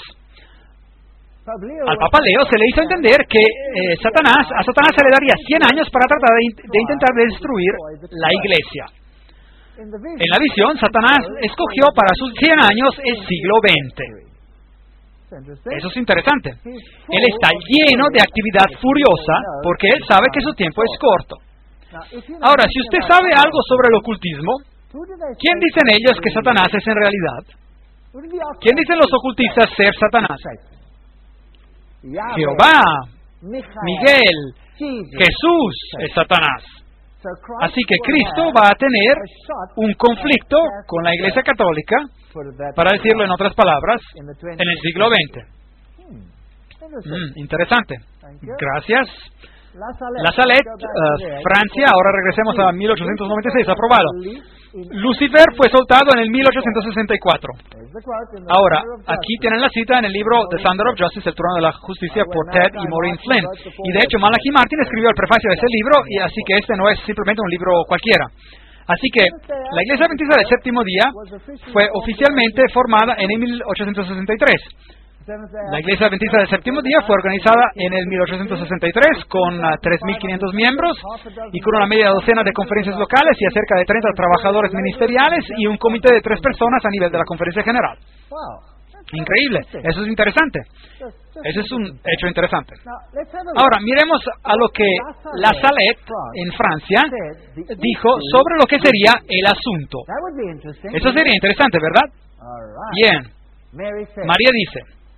Al Papa Leo se le hizo entender que a Satanás se le daría 100 años para tratar de intentar destruir la Iglesia. En la visión, Satanás escogió para sus 100 años el siglo XX. Eso es interesante. Él está lleno de actividad furiosa porque él sabe que su tiempo es corto. Ahora, si usted sabe algo sobre el ocultismo, ¿quién dicen ellos que Satanás es en realidad? ¿Quién dicen los ocultistas ser Satanás? Jehová, Miguel, Jesús es Satanás. Así que Cristo va a tener un conflicto con la Iglesia Católica, para decirlo en otras palabras, en el siglo XX. Interesante. Gracias. La Salette, Francia, ahora regresemos a 1896, aprobado. Lucifer fue soltado en el 1864. Ahora, aquí tienen la cita en el libro The Thunder of Justice, el trono de la justicia, por Ted y Maureen Flynn. Y de hecho, Malachi Martin escribió el prefacio de ese libro, y así que este no es simplemente un libro cualquiera. Así que la Iglesia Adventista del Séptimo Día fue oficialmente formada en el 1863. La Iglesia Adventista del Séptimo Día fue organizada en el 1863 con 3.500 miembros y con una media docena de conferencias locales y a cerca de 30 trabajadores ministeriales y un comité de 3 personas a nivel de la conferencia general. Increíble, eso es interesante. Ese es un hecho interesante. Ahora, miremos a lo que la Salette en Francia dijo sobre lo que sería el asunto. Eso sería interesante, ¿verdad? Bien. María dice,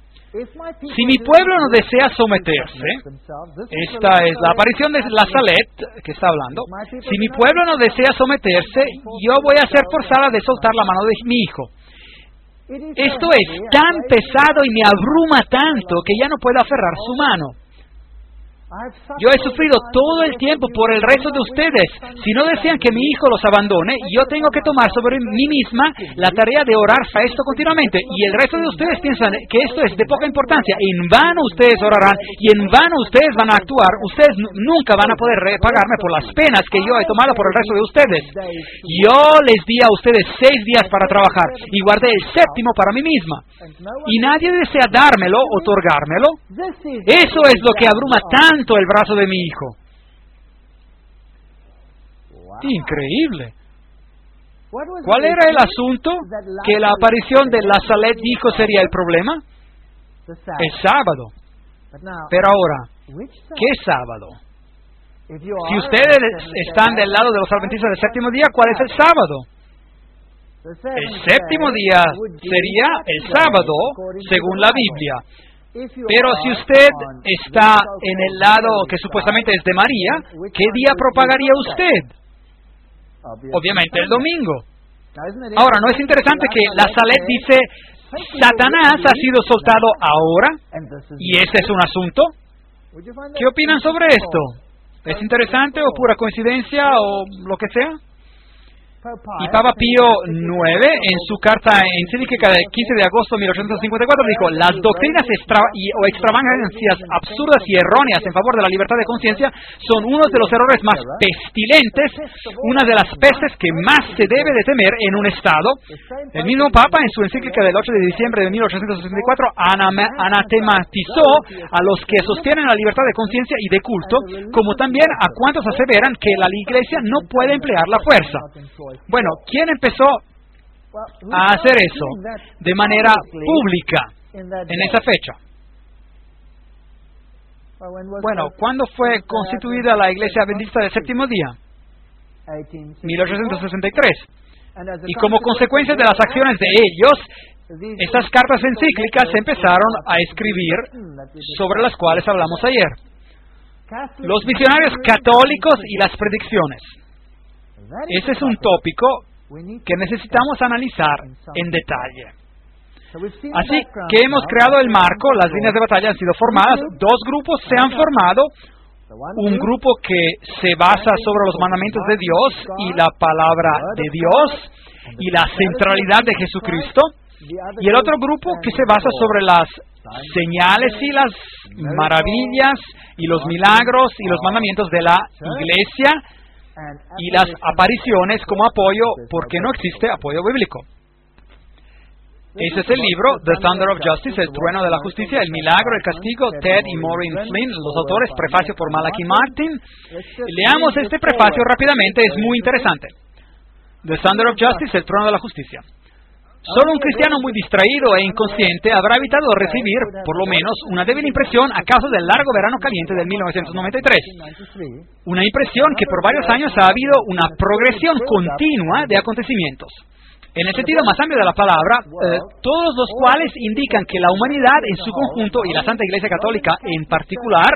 si mi pueblo no desea someterse, esta es la aparición de la Salette que está hablando, si mi pueblo no desea someterse, yo voy a ser forzada de soltar la mano de mi hijo. Esto es tan pesado y me abruma tanto que ya no puedo aferrar su mano. Yo he sufrido todo el tiempo por el resto de ustedes. Si no desean que mi hijo los abandone, yo tengo que tomar sobre mí misma la tarea de orar a esto continuamente. Y el resto de ustedes piensan que esto es de poca importancia. En vano ustedes orarán y en vano ustedes van a actuar. Ustedes nunca van a poder pagarme por las penas que yo he tomado por el resto de ustedes. Yo les di a ustedes 6 días para trabajar y guardé el 7º para mí misma. Y nadie desea dármelo, otorgármelo. Eso es lo que abruma tanto el brazo de mi hijo. Increíble. ¿Cuál era el asunto que la aparición de la Salette dijo sería el problema? El sábado. Pero ahora, ¿qué sábado? Si ustedes están del lado de los adventistas del séptimo día, ¿cuál es el sábado? El séptimo día sería el sábado, según la Biblia. Pero si usted está en el lado que supuestamente es de María, ¿qué día propagaría usted? Obviamente el domingo. Ahora, ¿no es interesante que la Salette dice, Satanás ha sido soltado ahora, y este es un asunto. ¿Qué opinan sobre esto? ¿Es interesante o pura coincidencia o lo que sea? Y Papa Pío IX, en su carta encíclica del 15 de agosto de 1854, dijo: las doctrinas o extravagancias absurdas y erróneas en favor de la libertad de conciencia son uno de los errores más pestilentes, una de las pestes que más se debe de temer en un Estado. El mismo Papa, en su encíclica del 8 de diciembre de 1864, anatematizó a los que sostienen la libertad de conciencia y de culto, como también a cuantos aseveran que la Iglesia no puede emplear la fuerza. Bueno, ¿quién empezó a hacer eso de manera pública en esa fecha? Bueno, ¿cuándo fue constituida la Iglesia Adventista del Séptimo Día? 1863. Y como consecuencia de las acciones de ellos, estas cartas encíclicas se empezaron a escribir, sobre las cuales hablamos ayer. Los misionarios católicos y las predicciones. Ese es un tópico que necesitamos analizar en detalle. Así que hemos creado el marco, las líneas de batalla han sido formadas, dos grupos se han formado, un grupo que se basa sobre los mandamientos de Dios y la palabra de Dios y la centralidad de Jesucristo, y el otro grupo que se basa sobre las señales y las maravillas y los milagros y los mandamientos de la Iglesia y las apariciones como apoyo, porque no existe apoyo bíblico. Ese es el libro, The Thunder of Justice, El Trueno de la Justicia, El Milagro, El Castigo, Ted y Maureen Flynn, los autores, prefacio por Malachi Martin. Leamos este prefacio rápidamente, es muy interesante. The Thunder of Justice, El Trueno de la Justicia. Solo un cristiano muy distraído e inconsciente habrá evitado recibir, por lo menos, una débil impresión a causa del largo verano caliente del 1993. Una impresión que por varios años ha habido una progresión continua de acontecimientos. En el sentido más amplio de la palabra, todos los cuales indican que la humanidad en su conjunto y la Santa Iglesia Católica en particular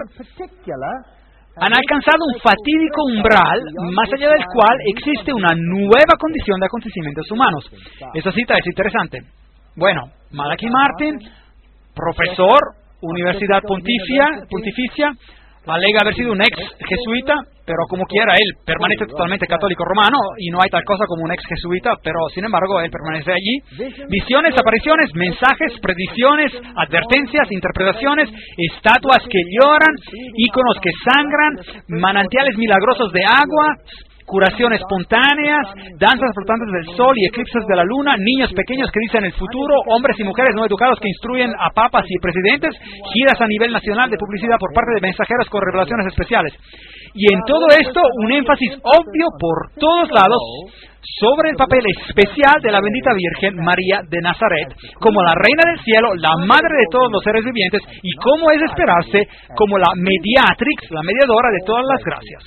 han alcanzado un fatídico umbral, más allá del cual existe una nueva condición de acontecimientos humanos. Esa cita es interesante. Bueno, Malachi Martin, profesor, Universidad Pontificia, alega haber sido un ex jesuita, pero como quiera, él permanece totalmente católico romano, y no hay tal cosa como un ex jesuita, pero sin embargo, él permanece allí. Visiones, apariciones, mensajes, predicciones, advertencias, interpretaciones, estatuas que lloran, íconos que sangran, manantiales milagrosos de agua, curación espontáneas, danzas flotantes del sol y eclipses de la luna, niños pequeños que dicen el futuro, hombres y mujeres no educados que instruyen a papas y presidentes, giras a nivel nacional de publicidad por parte de mensajeros con revelaciones especiales. Y en todo esto, un énfasis obvio por todos lados sobre el papel especial de la bendita Virgen María de Nazaret, como la Reina del Cielo, la Madre de todos los seres vivientes, y como es de esperarse, como la mediatrix, la mediadora de todas las gracias.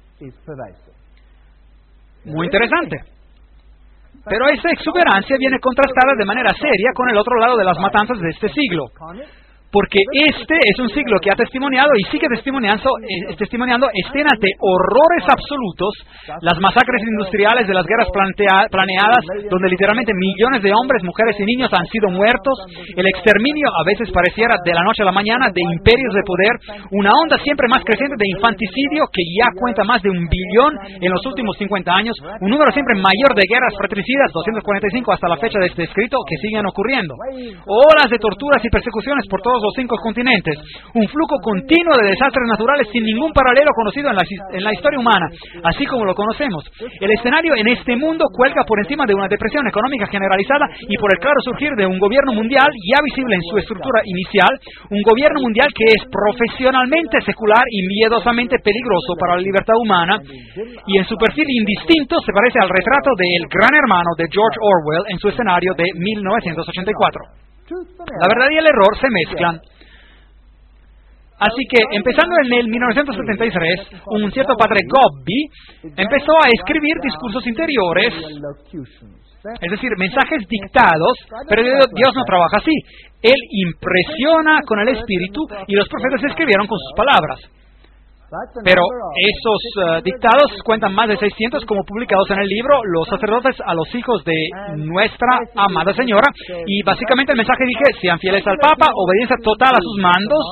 Muy interesante. Pero esa exuberancia viene contrastada de manera seria con el otro lado de las matanzas de este siglo. Porque este es un siglo que ha testimoniado y sigue testimoniando escenas de horrores absolutos, las masacres industriales de las guerras planeadas, donde literalmente millones de hombres, mujeres y niños han sido muertos, el exterminio, a veces pareciera de la noche a la mañana, de imperios de poder, una onda siempre más creciente de infanticidio que ya cuenta más de 1 billón en los últimos 50 años, un número siempre mayor de guerras fratricidas, 245 hasta la fecha de este escrito, que siguen ocurriendo, olas de torturas y persecuciones por todos los 5 continentes, un flujo continuo de desastres naturales sin ningún paralelo conocido en la historia humana, así como lo conocemos. El escenario en este mundo cuelga por encima de una depresión económica generalizada y por el claro surgir de un gobierno mundial ya visible en su estructura inicial, un gobierno mundial que es profesionalmente secular y miedosamente peligroso para la libertad humana, y en su perfil indistinto se parece al retrato de El Gran Hermano de George Orwell en su escenario de 1984. La verdad y el error se mezclan. Así que, empezando en el 1973, un cierto padre Gobbi empezó a escribir discursos interiores, es decir, mensajes dictados, pero Dios no trabaja así. Él impresiona con el Espíritu y los profetas escribieron con sus palabras. Pero esos dictados cuentan más de 600 como publicados en el libro Los sacerdotes a los hijos de nuestra amada señora. Y básicamente el mensaje dije, sean fieles al Papa, obediencia total a sus mandos,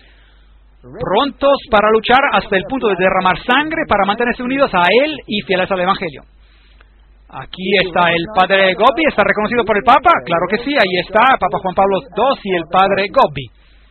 prontos para luchar hasta el punto de derramar sangre para mantenerse unidos a él y fieles al Evangelio. Aquí está el padre Gobbi, ¿está reconocido por el Papa? Claro que sí, ahí está Papa Juan Pablo II y el padre Gobbi.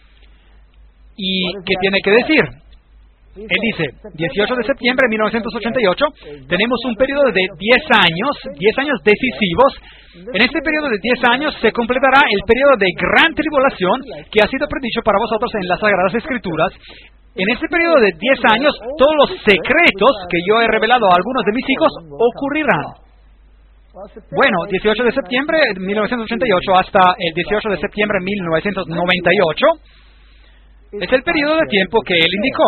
¿Y qué tiene que decir? Él dice, 18 de septiembre de 1988, tenemos un periodo de 10 años decisivos. En este periodo de 10 años se completará el periodo de gran tribulación que ha sido predicho para vosotros en las Sagradas Escrituras. En este periodo de 10 años, todos los secretos que yo he revelado a algunos de mis hijos ocurrirán. Bueno, 18 de septiembre de 1988 hasta el 18 de septiembre de 1998 es el periodo de tiempo que él indicó.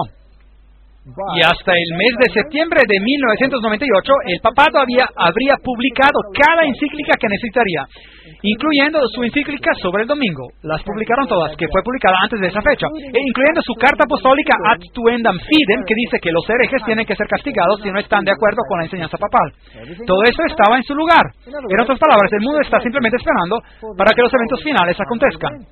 Y hasta el mes de septiembre de 1998, el papado habría publicado cada encíclica que necesitaría, incluyendo su encíclica sobre el domingo. Las publicaron todas, que fue publicada antes de esa fecha, e incluyendo su carta apostólica Ad Tuendam Fidem, que dice que los herejes tienen que ser castigados si no están de acuerdo con la enseñanza papal. Todo eso estaba en su lugar. En otras palabras, el mundo está simplemente esperando para que los eventos finales acontezcan.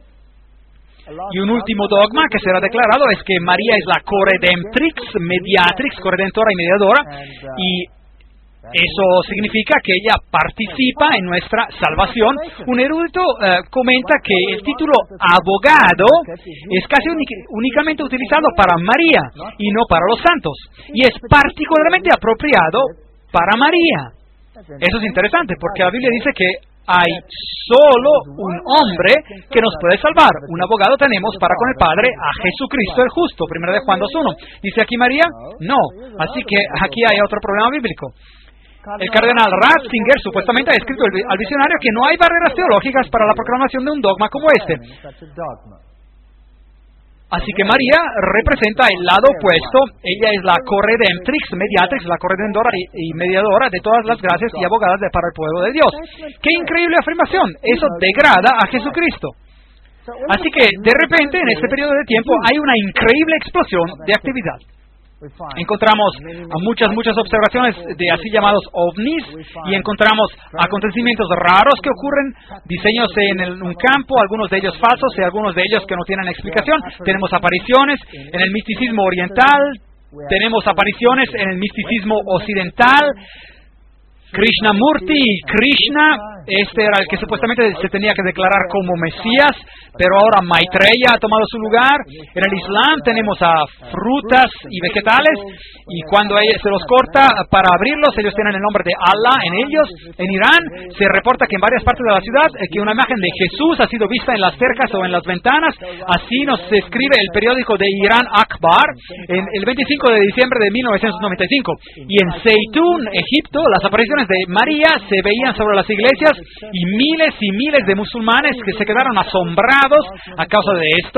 Y un último dogma que será declarado es que María es la corredemptrix, mediatrix, corredentora y mediadora, y eso significa que ella participa en nuestra salvación. Un erudito comenta que el título abogado es casi únicamente utilizado para María y no para los santos, y es particularmente apropiado para María. Eso es interesante, porque la Biblia dice que hay solo un hombre que nos puede salvar. Un abogado tenemos para con el Padre, a Jesucristo el justo. 1 de Juan 2:1. ¿Dice aquí María? No. Así que aquí hay otro problema bíblico. El cardenal Ratzinger supuestamente ha escrito al visionario que no hay barreras teológicas para la proclamación de un dogma como este. Así que María representa el lado opuesto. Ella es la corredemptrix, mediatrix, la corredentora y mediadora de todas las gracias y abogadas para el pueblo de Dios. ¡Qué increíble afirmación! Eso degrada a Jesucristo. Así que, de repente, en este periodo de tiempo, hay una increíble explosión de actividad. Encontramos muchas observaciones de así llamados ovnis, y encontramos acontecimientos raros que ocurren, diseños en un campo, algunos de ellos falsos y algunos de ellos que no tienen explicación. Tenemos apariciones en el misticismo oriental, tenemos apariciones en el misticismo occidental. Krishnamurti y Krishna, este era el que supuestamente se tenía que declarar como Mesías, pero ahora Maitreya ha tomado su lugar. En el Islam tenemos a frutas y vegetales, y cuando se los corta para abrirlos, ellos tienen el nombre de Allah en ellos. En Irán se reporta que en varias partes de la ciudad que una imagen de Jesús ha sido vista en las cercas o en las ventanas. Así nos escribe el periódico de Irán Akhbar en el 25 de diciembre de 1995. Y en Zeitún, Egipto, las apariciones de María se veían sobre las iglesias, y miles de musulmanes que se quedaron asombrados a causa de esto.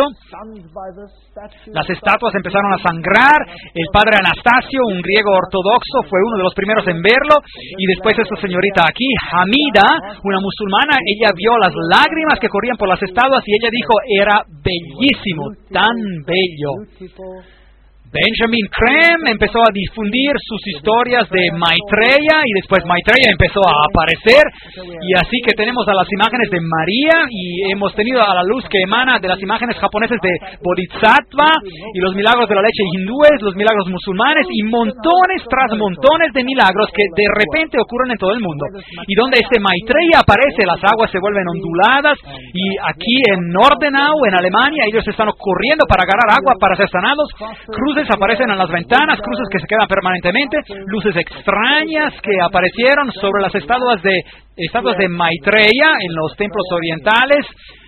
Las estatuas empezaron a sangrar. El padre Anastasio, un griego ortodoxo, fue uno de los primeros en verlo, y después esta señorita aquí, Hamida, una musulmana, ella vio las lágrimas que corrían por las estatuas y ella dijo, era bellísimo, tan bello. Benjamin Creme empezó a difundir sus historias de Maitreya, y después Maitreya empezó a aparecer, y así que tenemos a las imágenes de María, y hemos tenido a la luz que emana de las imágenes japonesas de Bodhisattva, y los milagros de la leche hindúes, los milagros musulmanes, y montones tras montones de milagros que de repente ocurren en todo el mundo. Y donde este Maitreya aparece, las aguas se vuelven onduladas, y aquí en Nordenau, en Alemania, ellos están corriendo para agarrar agua para ser sanados. Cruces aparecen en las ventanas, cruces que se quedan permanentemente, luces extrañas que aparecieron sobre las estatuas de Maitreya en los templos orientales.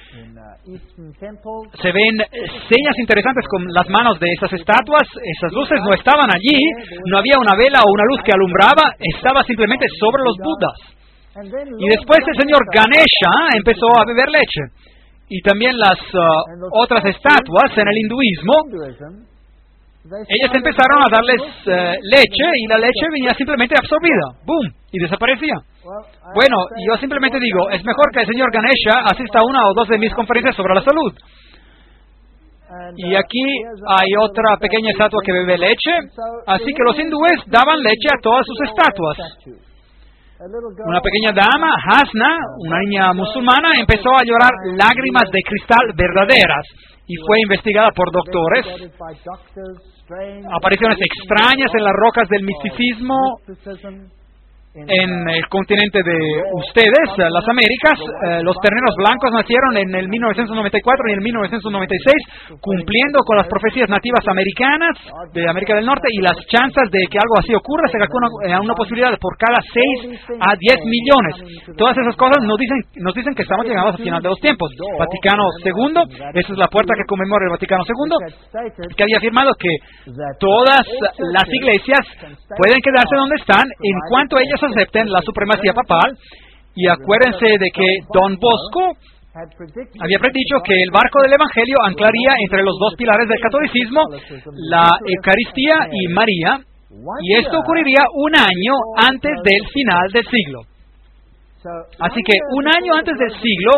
Se ven señas interesantes con las manos de esas estatuas. Esas luces no estaban allí, no había una vela o una luz que alumbraba, estaba simplemente sobre los Budas. Y después el señor Ganesha empezó a beber leche. Y también las otras estatuas en el hinduismo, ellas empezaron a darles leche, y la leche venía simplemente absorbida, ¡boom!, y desaparecía. Bueno, yo simplemente digo, es mejor que el señor Ganesha asista a una o dos de mis conferencias sobre la salud. Y aquí hay otra pequeña estatua que bebe leche, así que los hindúes daban leche a todas sus estatuas. Una pequeña dama, Hasna, una niña musulmana, empezó a llorar lágrimas de cristal verdaderas y fue investigada por doctores. Apariciones extrañas en las rocas del misticismo en el continente de ustedes, las Américas. Los terneros blancos nacieron en el 1994 y en el 1996, cumpliendo con las profecías nativas americanas de América del Norte, y las chances de que algo así ocurra se calcula una posibilidad por cada 6 a 10 millones. Todas esas cosas nos dicen que estamos llegando al final de los tiempos. Vaticano II, esa es la puerta que conmemora el Vaticano II, que había afirmado que todas las iglesias pueden quedarse donde están en cuanto ellas acepten la supremacía papal. Y acuérdense de que Don Bosco había predicho que el barco del Evangelio anclaría entre los dos pilares del catolicismo, la Eucaristía y María, y esto ocurriría un año antes del final del siglo. Así que un año antes del siglo,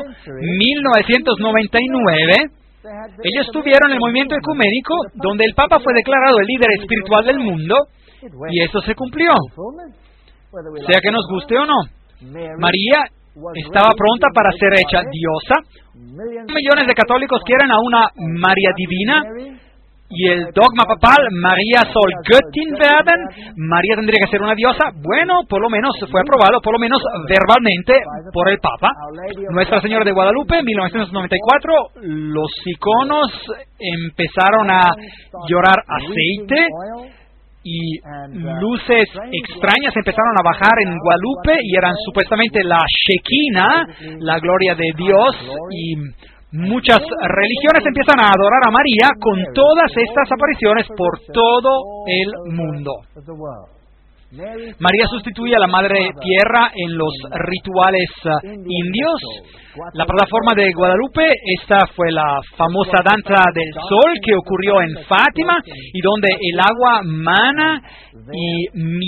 1999, ellos tuvieron el movimiento ecuménico donde el Papa fue declarado el líder espiritual del mundo, y eso se cumplió. Sea que nos guste o no, María estaba pronta para ser hecha diosa. Millones de católicos quieren a una María divina, y el dogma papal, María soll Göttin werden, María tendría que ser una diosa. Bueno, por lo menos fue aprobado, por lo menos verbalmente, por el Papa. Nuestra Señora de Guadalupe, en 1994, los iconos empezaron a llorar aceite, y luces extrañas empezaron a bajar en Guadalupe, y eran supuestamente la Shekinah, la gloria de Dios, y muchas religiones empiezan a adorar a María con todas estas apariciones por todo el mundo. María sustituye a la Madre Tierra en los rituales indios. La plataforma de Guadalupe, esta fue la famosa danza del sol que ocurrió en Fátima, y donde el agua mana y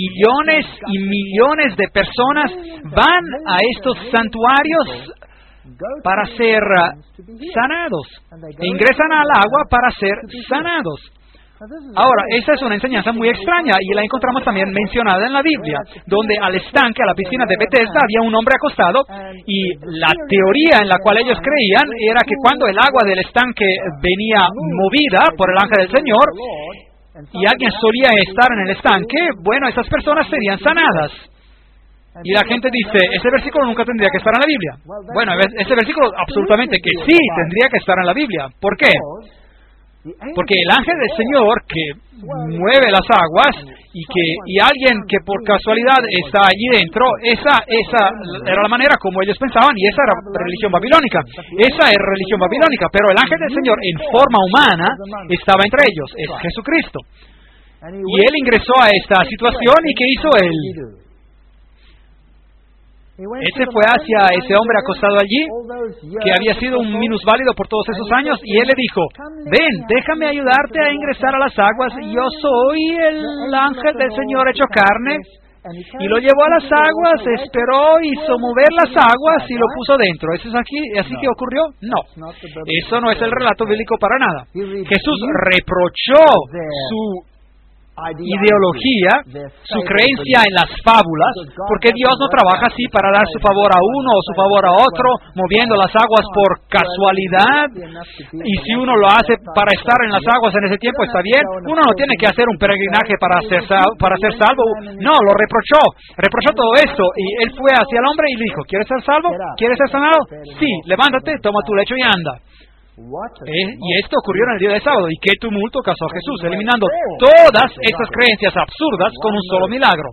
millones de personas van a estos santuarios para ser sanados, e ingresan al agua para ser sanados. Ahora, esta es una enseñanza muy extraña, y la encontramos también mencionada en la Biblia, donde al estanque, a la piscina de Bethesda, había un hombre acostado, y la teoría en la cual ellos creían era que cuando el agua del estanque venía movida por el ángel del Señor, y alguien solía estar en el estanque, bueno, esas personas serían sanadas. Y la gente dice, ese versículo nunca tendría que estar en la Biblia. Bueno, ese versículo absolutamente que sí tendría que estar en la Biblia. ¿Por qué? Porque el ángel del Señor que mueve las aguas, y alguien que por casualidad está allí dentro, esa era la manera como ellos pensaban, y esa era religión babilónica. Esa es religión babilónica, pero el ángel del Señor en forma humana estaba entre ellos, es Jesucristo. Y él ingresó a esta situación, y ¿qué hizo él? Él fue hacia ese hombre acostado allí, que había sido un minusválido por todos esos años, y él le dijo, ven, déjame ayudarte a ingresar a las aguas, yo soy el ángel del Señor hecho carne. Y lo llevó a las aguas, esperó, hizo mover las aguas y lo puso dentro. ¿Eso es así que ocurrió? No. Eso no es el relato bíblico para nada. Jesús reprochó su ideología, su creencia en las fábulas, porque Dios no trabaja así para dar su favor a uno o su favor a otro, moviendo las aguas por casualidad, y si uno lo hace para estar en las aguas en ese tiempo está bien. Uno no tiene que hacer un peregrinaje para ser salvo. No, lo reprochó todo esto, y él fue hacia el hombre y le dijo, ¿quieres ser salvo? ¿Quieres ser sanado? Sí, levántate, toma tu lecho y anda. Y esto ocurrió en el día del sábado, y qué tumulto causó Jesús, eliminando todas estas creencias absurdas con un solo milagro.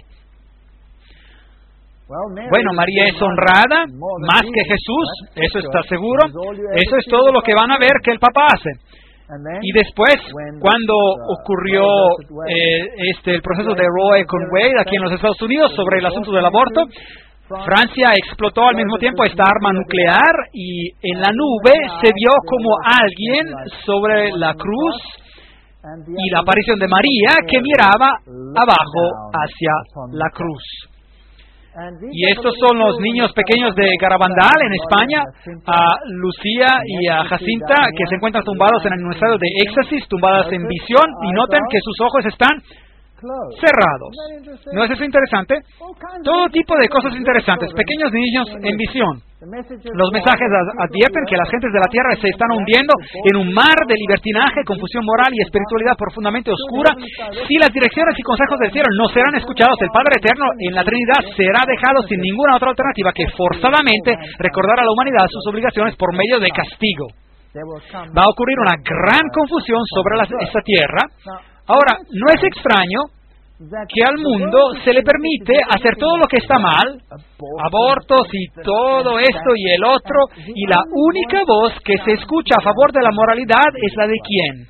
Bueno, María es honrada más que Jesús, eso está seguro. Eso es todo lo que van a ver que el Papa hace. Y después, cuando ocurrió el proceso de Roe con Wade aquí en los Estados Unidos sobre el asunto del aborto, Francia explotó al mismo tiempo esta arma nuclear, y en la nube se vio como alguien sobre la cruz, y la aparición de María que miraba abajo hacia la cruz. Y estos son los niños pequeños de Garabandal, en España, a Lucía y a Jacinta, que se encuentran tumbados en un estado de éxtasis, tumbadas en visión, y notan que sus ojos están cerrados. ¿No es eso interesante? Todo tipo de cosas interesantes. Pequeños niños en visión. Los mensajes advierten que las gentes de la tierra se están hundiendo en un mar de libertinaje, confusión moral y espiritualidad profundamente oscura. Si las direcciones y consejos del cielo no serán escuchados, el Padre Eterno en la Trinidad será dejado sin ninguna otra alternativa que forzadamente recordar a la humanidad sus obligaciones por medio de castigo. Va a ocurrir una gran confusión sobre esta tierra. Ahora, no es extraño que al mundo se le permite hacer todo lo que está mal, abortos y todo esto y el otro, y la única voz que se escucha a favor de la moralidad es la de ¿quién?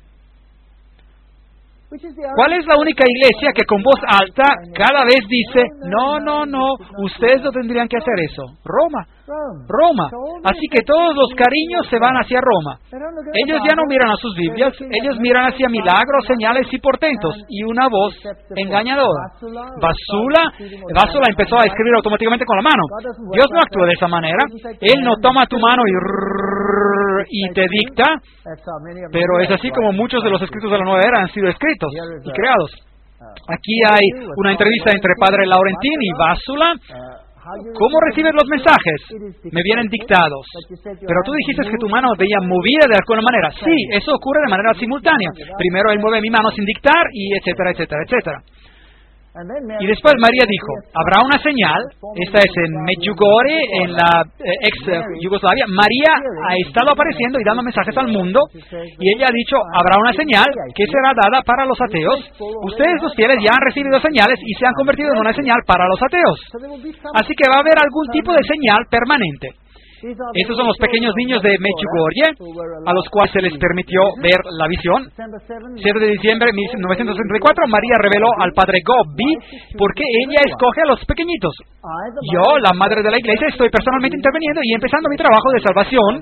¿Cuál es la única iglesia que con voz alta cada vez dice, no, ustedes no tendrían que hacer eso? Roma. Así que todos los cariños se van hacia Roma. Ellos ya no miran a sus Biblias, ellos miran hacia milagros, señales y portentos, y una voz engañadora. Basula empezó a escribir automáticamente con la mano. Dios no actúa de esa manera. Él no toma tu mano y te dicta, pero es así como muchos de los escritos de la Nueva Era han sido escritos y creados. Aquí hay una entrevista entre Padre Laurentín y Basula. ¿Cómo recibes los mensajes? Me vienen dictados. Pero tú dijiste que tu mano veía movida de alguna manera. Sí, eso ocurre de manera simultánea. Primero él mueve mi mano sin dictar y etcétera, etcétera, etcétera. Y después María dijo, habrá una señal, esta es en Medjugorje, en la ex-Yugoslavia. María ha estado apareciendo y dando mensajes al mundo, y ella ha dicho, habrá una señal que será dada para los ateos. Ustedes los fieles ya han recibido señales y se han convertido en una señal para los ateos. Así que va a haber algún tipo de señal permanente. Estos son los pequeños niños de Medjugorje, a los cuales se les permitió ver la visión. 7 de diciembre de 1964, María reveló al padre Gobbi por qué ella escoge a los pequeñitos. Yo, la madre de la iglesia, estoy personalmente interviniendo y empezando mi trabajo de salvación.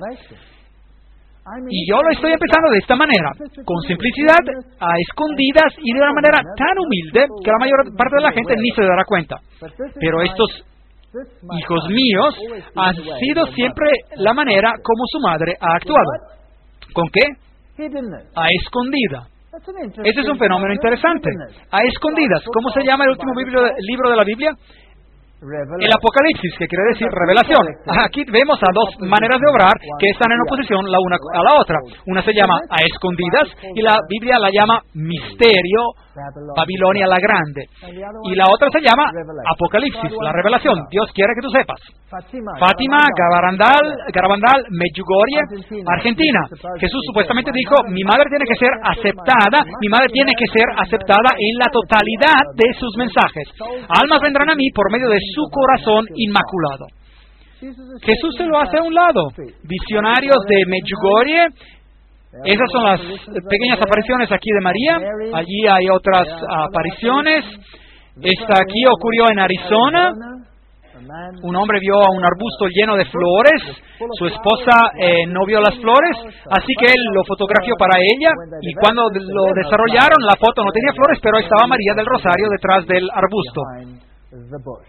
Y yo lo estoy empezando de esta manera, con simplicidad, a escondidas y de una manera tan humilde que la mayor parte de la gente ni se dará cuenta. Pero estos hijos míos han sido siempre la manera como su madre ha actuado. ¿Con qué? A escondida. Ese es un fenómeno interesante. A escondidas. ¿Cómo se llama el último libro de la Biblia? El Apocalipsis, que quiere decir revelación. Aquí vemos a dos maneras de obrar que están en oposición la una a la otra. Una se llama a escondidas y la Biblia la llama misterio, Babilonia la Grande. Y la otra se llama Apocalipsis, la revelación. Dios quiere que tú sepas. Fátima, Garabandal, Medjugorje, Argentina. Jesús supuestamente dijo, mi madre tiene que ser aceptada en la totalidad de sus mensajes. Almas vendrán a mí por medio de su corazón inmaculado. Jesús se lo hace a un lado. Visionarios de Medjugorje. Esas son las pequeñas apariciones aquí de María. Allí hay otras apariciones. Esta aquí ocurrió en Arizona. Un hombre vio a un arbusto lleno de flores. Su esposa no vio las flores, así que él lo fotografió para ella. Y cuando lo desarrollaron, la foto no tenía flores, pero estaba María del Rosario detrás del arbusto.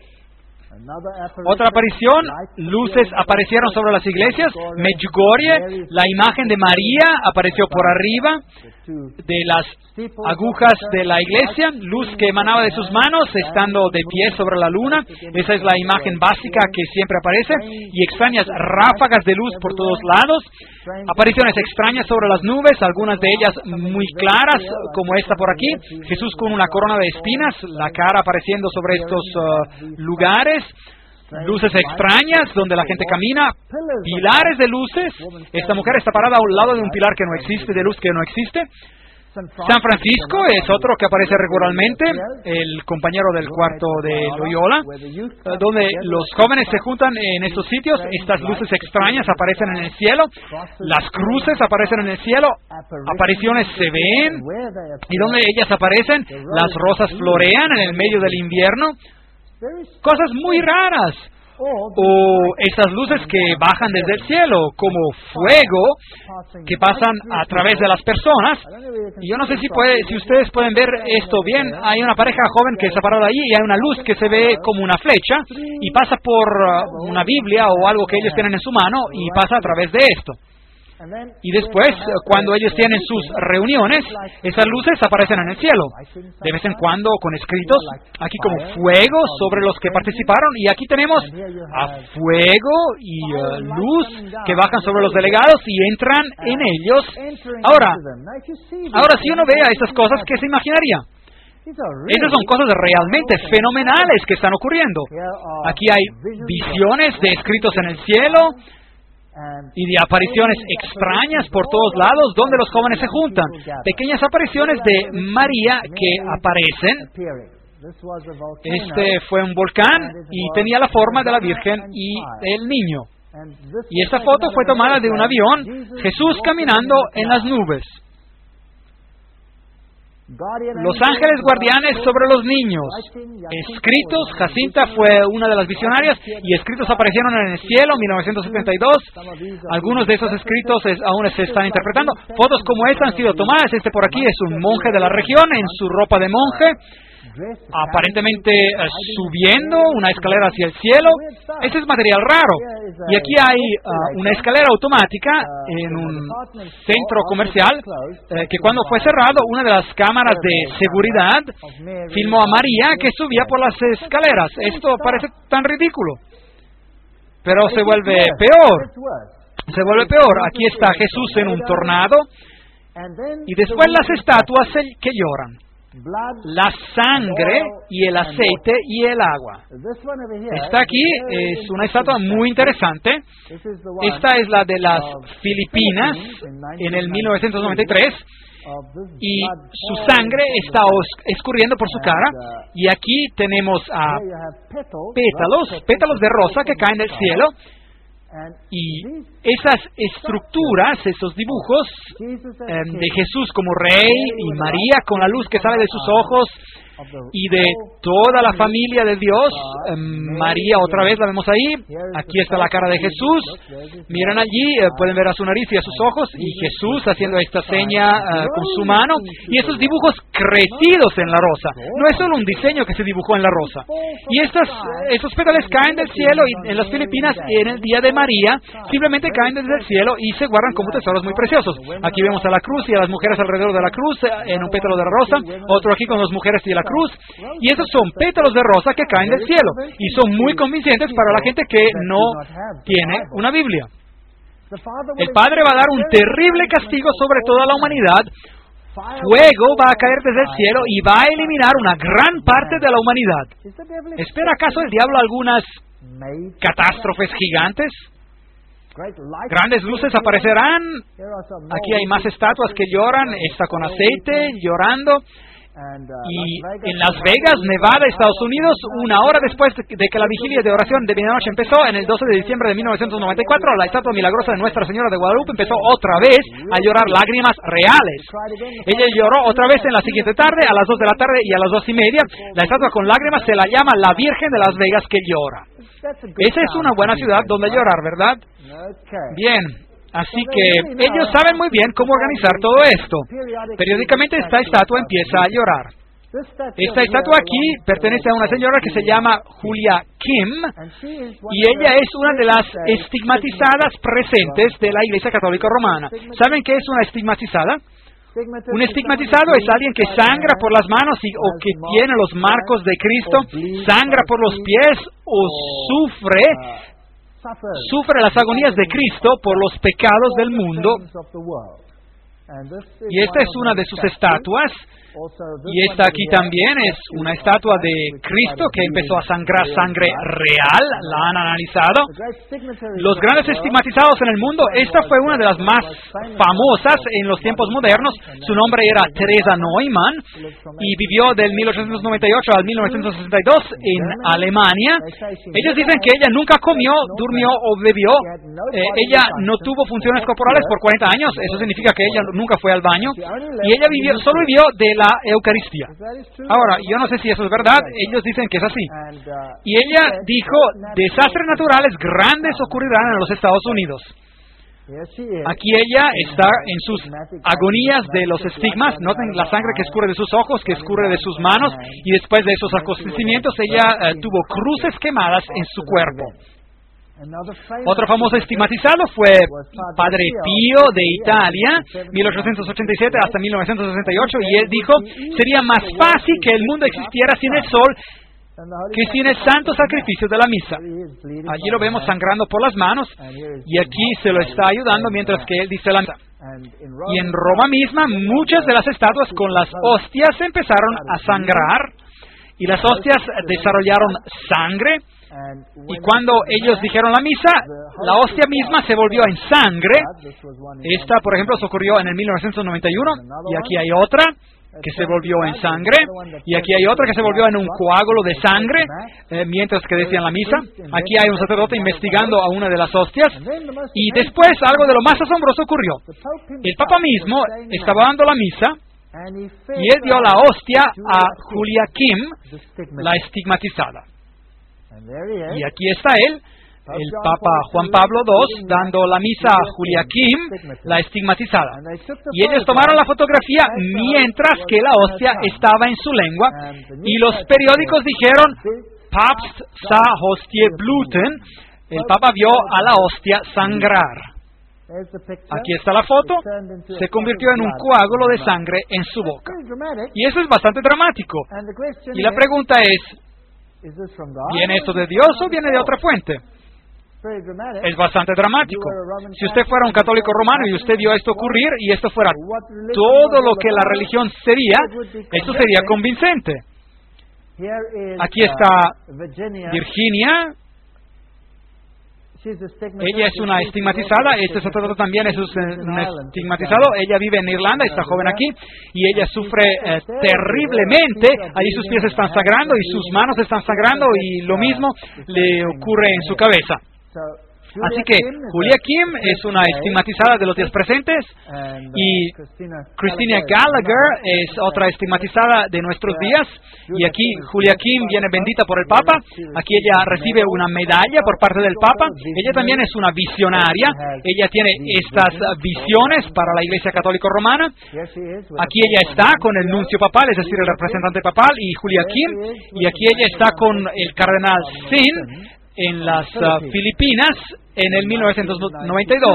Otra aparición, luces aparecieron sobre las iglesias. Medjugorje, la imagen de María apareció por arriba de las agujas de la iglesia, luz que emanaba de sus manos estando de pie sobre la luna. Esa es la imagen básica que siempre aparece, y extrañas ráfagas de luz por todos lados. Apariciones extrañas sobre las nubes, algunas de ellas muy claras, como esta por aquí. Jesús con una corona de espinas, la cara apareciendo sobre estos lugares. Luces extrañas donde la gente camina, pilares de luces. Esta mujer está parada a un lado de un pilar que no existe, de luz que no existe. San Francisco es otro que aparece regularmente, el compañero del cuarto de Loyola, donde los jóvenes se juntan en estos sitios. Estas luces extrañas aparecen en el cielo, las cruces aparecen en el cielo, apariciones se ven, y donde ellas aparecen, las rosas florean en el medio del invierno. Cosas muy raras. o esas luces que bajan desde el cielo, como fuego, que pasan a través de las personas. Y yo no sé si ustedes pueden ver esto bien. Hay una pareja joven que está parada allí y hay una luz que se ve como una flecha y pasa por una Biblia o algo que ellos tienen en su mano y pasa a través de esto. Y después, cuando ellos tienen sus reuniones, esas luces aparecen en el cielo, de vez en cuando con escritos, aquí como fuego sobre los que participaron, y aquí tenemos a fuego y luz que bajan sobre los delegados y entran en ellos. Ahora, si uno vea estas cosas, ¿qué se imaginaría? Esas son cosas realmente fenomenales que están ocurriendo. Aquí hay visiones de escritos en el cielo, y de apariciones extrañas por todos lados donde los jóvenes se juntan. Pequeñas apariciones de María que aparecen. Este fue un volcán y tenía la forma de la Virgen y el niño. Y esta foto fue tomada de un avión, Jesús caminando en las nubes. Los ángeles guardianes sobre los niños. Escritos, Jacinta fue una de las visionarias, y escritos aparecieron en el cielo en 1972. Algunos de esos escritos aún se están interpretando. Fotos como esta han sido tomadas. Este por aquí es un monje de la región en su ropa de monje, aparentemente subiendo una escalera hacia el cielo. Ese es material raro. Y aquí hay una escalera automática en un centro comercial que cuando fue cerrado, una de las cámaras de seguridad filmó a María que subía por las escaleras. Esto parece tan ridículo, pero se vuelve peor. Se vuelve peor. Aquí está Jesús en un tornado y después las estatuas que lloran. La sangre y el aceite y el agua. Esta aquí es una estatua muy interesante. Esta es la de las Filipinas en el 1993. Y su sangre está escurriendo por su cara. Y aquí tenemos pétalos de rosa que caen del cielo. Y esas estructuras, esos dibujos de Jesús como rey y María con la luz que sale de sus ojos y de toda la familia de Dios. María otra vez la vemos ahí. Aquí está la cara de Jesús. Miren allí, pueden ver a su nariz y a sus ojos, y Jesús haciendo esta seña con su mano, y esos dibujos crecidos en la rosa. No es solo un diseño que se dibujó en la rosa. Y estos pétalos caen del cielo, y en las Filipinas, en el día de María, simplemente caen desde el cielo y se guardan como tesoros muy preciosos. Aquí vemos a la cruz y a las mujeres alrededor de la cruz en un pétalo de rosa, otro aquí con las mujeres y la cruz, y esos son pétalos de rosa que caen del cielo, y son muy convincentes para la gente que no tiene una Biblia. El Padre va a dar un terrible castigo sobre toda la humanidad. Fuego va a caer desde el cielo y va a eliminar una gran parte de la humanidad. ¿Espera acaso el diablo algunas catástrofes gigantes? Grandes luces aparecerán. Aquí hay más estatuas que lloran. Esta con aceite, llorando. Y en Las Vegas, Nevada, Estados Unidos, una hora después de que la vigilia de oración de medianoche empezó, en el 12 de diciembre de 1994, la estatua milagrosa de Nuestra Señora de Guadalupe empezó otra vez a llorar lágrimas reales. Ella lloró otra vez en la siguiente tarde, a las 2 de la tarde y a las 2:30. La estatua con lágrimas se la llama la Virgen de Las Vegas que llora. Esa es una buena ciudad donde llorar, ¿verdad? Bien. Así que ellos saben muy bien cómo organizar todo esto. Periódicamente esta estatua empieza a llorar. Esta estatua aquí pertenece a una señora que se llama Julia Kim, y ella es una de las estigmatizadas presentes de la Iglesia Católica Romana. ¿Saben qué es una estigmatizada? Un estigmatizado es alguien que sangra por las manos o que tiene los marcos de Cristo, sangra por los pies o sufre las agonías de Cristo por los pecados del mundo. Y esta es una de sus estatuas. Y esta aquí también es una estatua de Cristo que empezó a sangrar sangre real, la han analizado. Los grandes estigmatizados en el mundo, esta fue una de las más famosas en los tiempos modernos. Su nombre era Teresa Neumann y vivió del 1898 al 1962 en Alemania. Ellos dicen que ella nunca comió, durmió o bebió. Ella no tuvo funciones corporales por 40 años. Eso significa que ella nunca fue al baño, y ella solo vivió de la Eucaristía. Ahora, yo no sé si eso es verdad, ellos dicen que es así. Y ella dijo, desastres naturales grandes ocurrirán en los Estados Unidos. Aquí ella está en sus agonías de los estigmas. Noten la sangre que escurre de sus ojos, que escurre de sus manos, y después de esos acontecimientos ella tuvo cruces quemadas en su cuerpo. Otro famoso estigmatizado fue Padre Pío de Italia, 1887 hasta 1968, y él dijo, sería más fácil que el mundo existiera sin el sol que sin el santo sacrificio de la misa. Allí lo vemos sangrando por las manos, y aquí se lo está ayudando mientras que él dice la misa. Y en Roma misma, muchas de las estatuas con las hostias empezaron a sangrar, y las hostias desarrollaron sangre, y cuando ellos dijeron la misa, la hostia misma se volvió en sangre. Esta, por ejemplo, se ocurrió en el 1991, y aquí hay otra que se volvió en sangre, y aquí hay otra que se volvió en un coágulo de sangre, mientras que decían la misa. Aquí hay un sacerdote investigando a una de las hostias, y después algo de lo más asombroso ocurrió. El Papa mismo estaba dando la misa, y él dio la hostia a Julia Kim, la estigmatizada. Y aquí está él, el Papa Juan Pablo II, dando la misa a Julia Kim, la estigmatizada. Y ellos tomaron la fotografía mientras que la hostia estaba en su lengua, y los periódicos dijeron, Papst sah hostie bluten, el Papa vio a la hostia sangrar. Aquí está la foto, se convirtió en un coágulo de sangre en su boca. Y eso es bastante dramático. Y la pregunta es, ¿viene esto de Dios o viene de otra fuente? Es bastante dramático. Si usted fuera un católico romano y usted vio esto ocurrir y esto fuera todo lo que la religión sería, esto sería convincente. Aquí está Virginia. Ella es una estigmatizada, este sacerdote también es un estigmatizado, ella vive en Irlanda, está joven aquí, y ella sufre terriblemente, allí sus pies están sangrando y sus manos están sangrando, y lo mismo le ocurre en su cabeza. Así que Julia Kim es una estigmatizada de los días presentes, y Christina Gallagher es otra estigmatizada de nuestros días, y aquí Julia Kim viene bendita por el Papa. Aquí ella recibe una medalla por parte del Papa. Ella también es una visionaria, ella tiene estas visiones para la Iglesia Católica Romana. Aquí ella está con el nuncio papal, es decir, el representante papal, y Julia Kim, y aquí ella está con el cardenal Sin en las Filipinas en el 1992.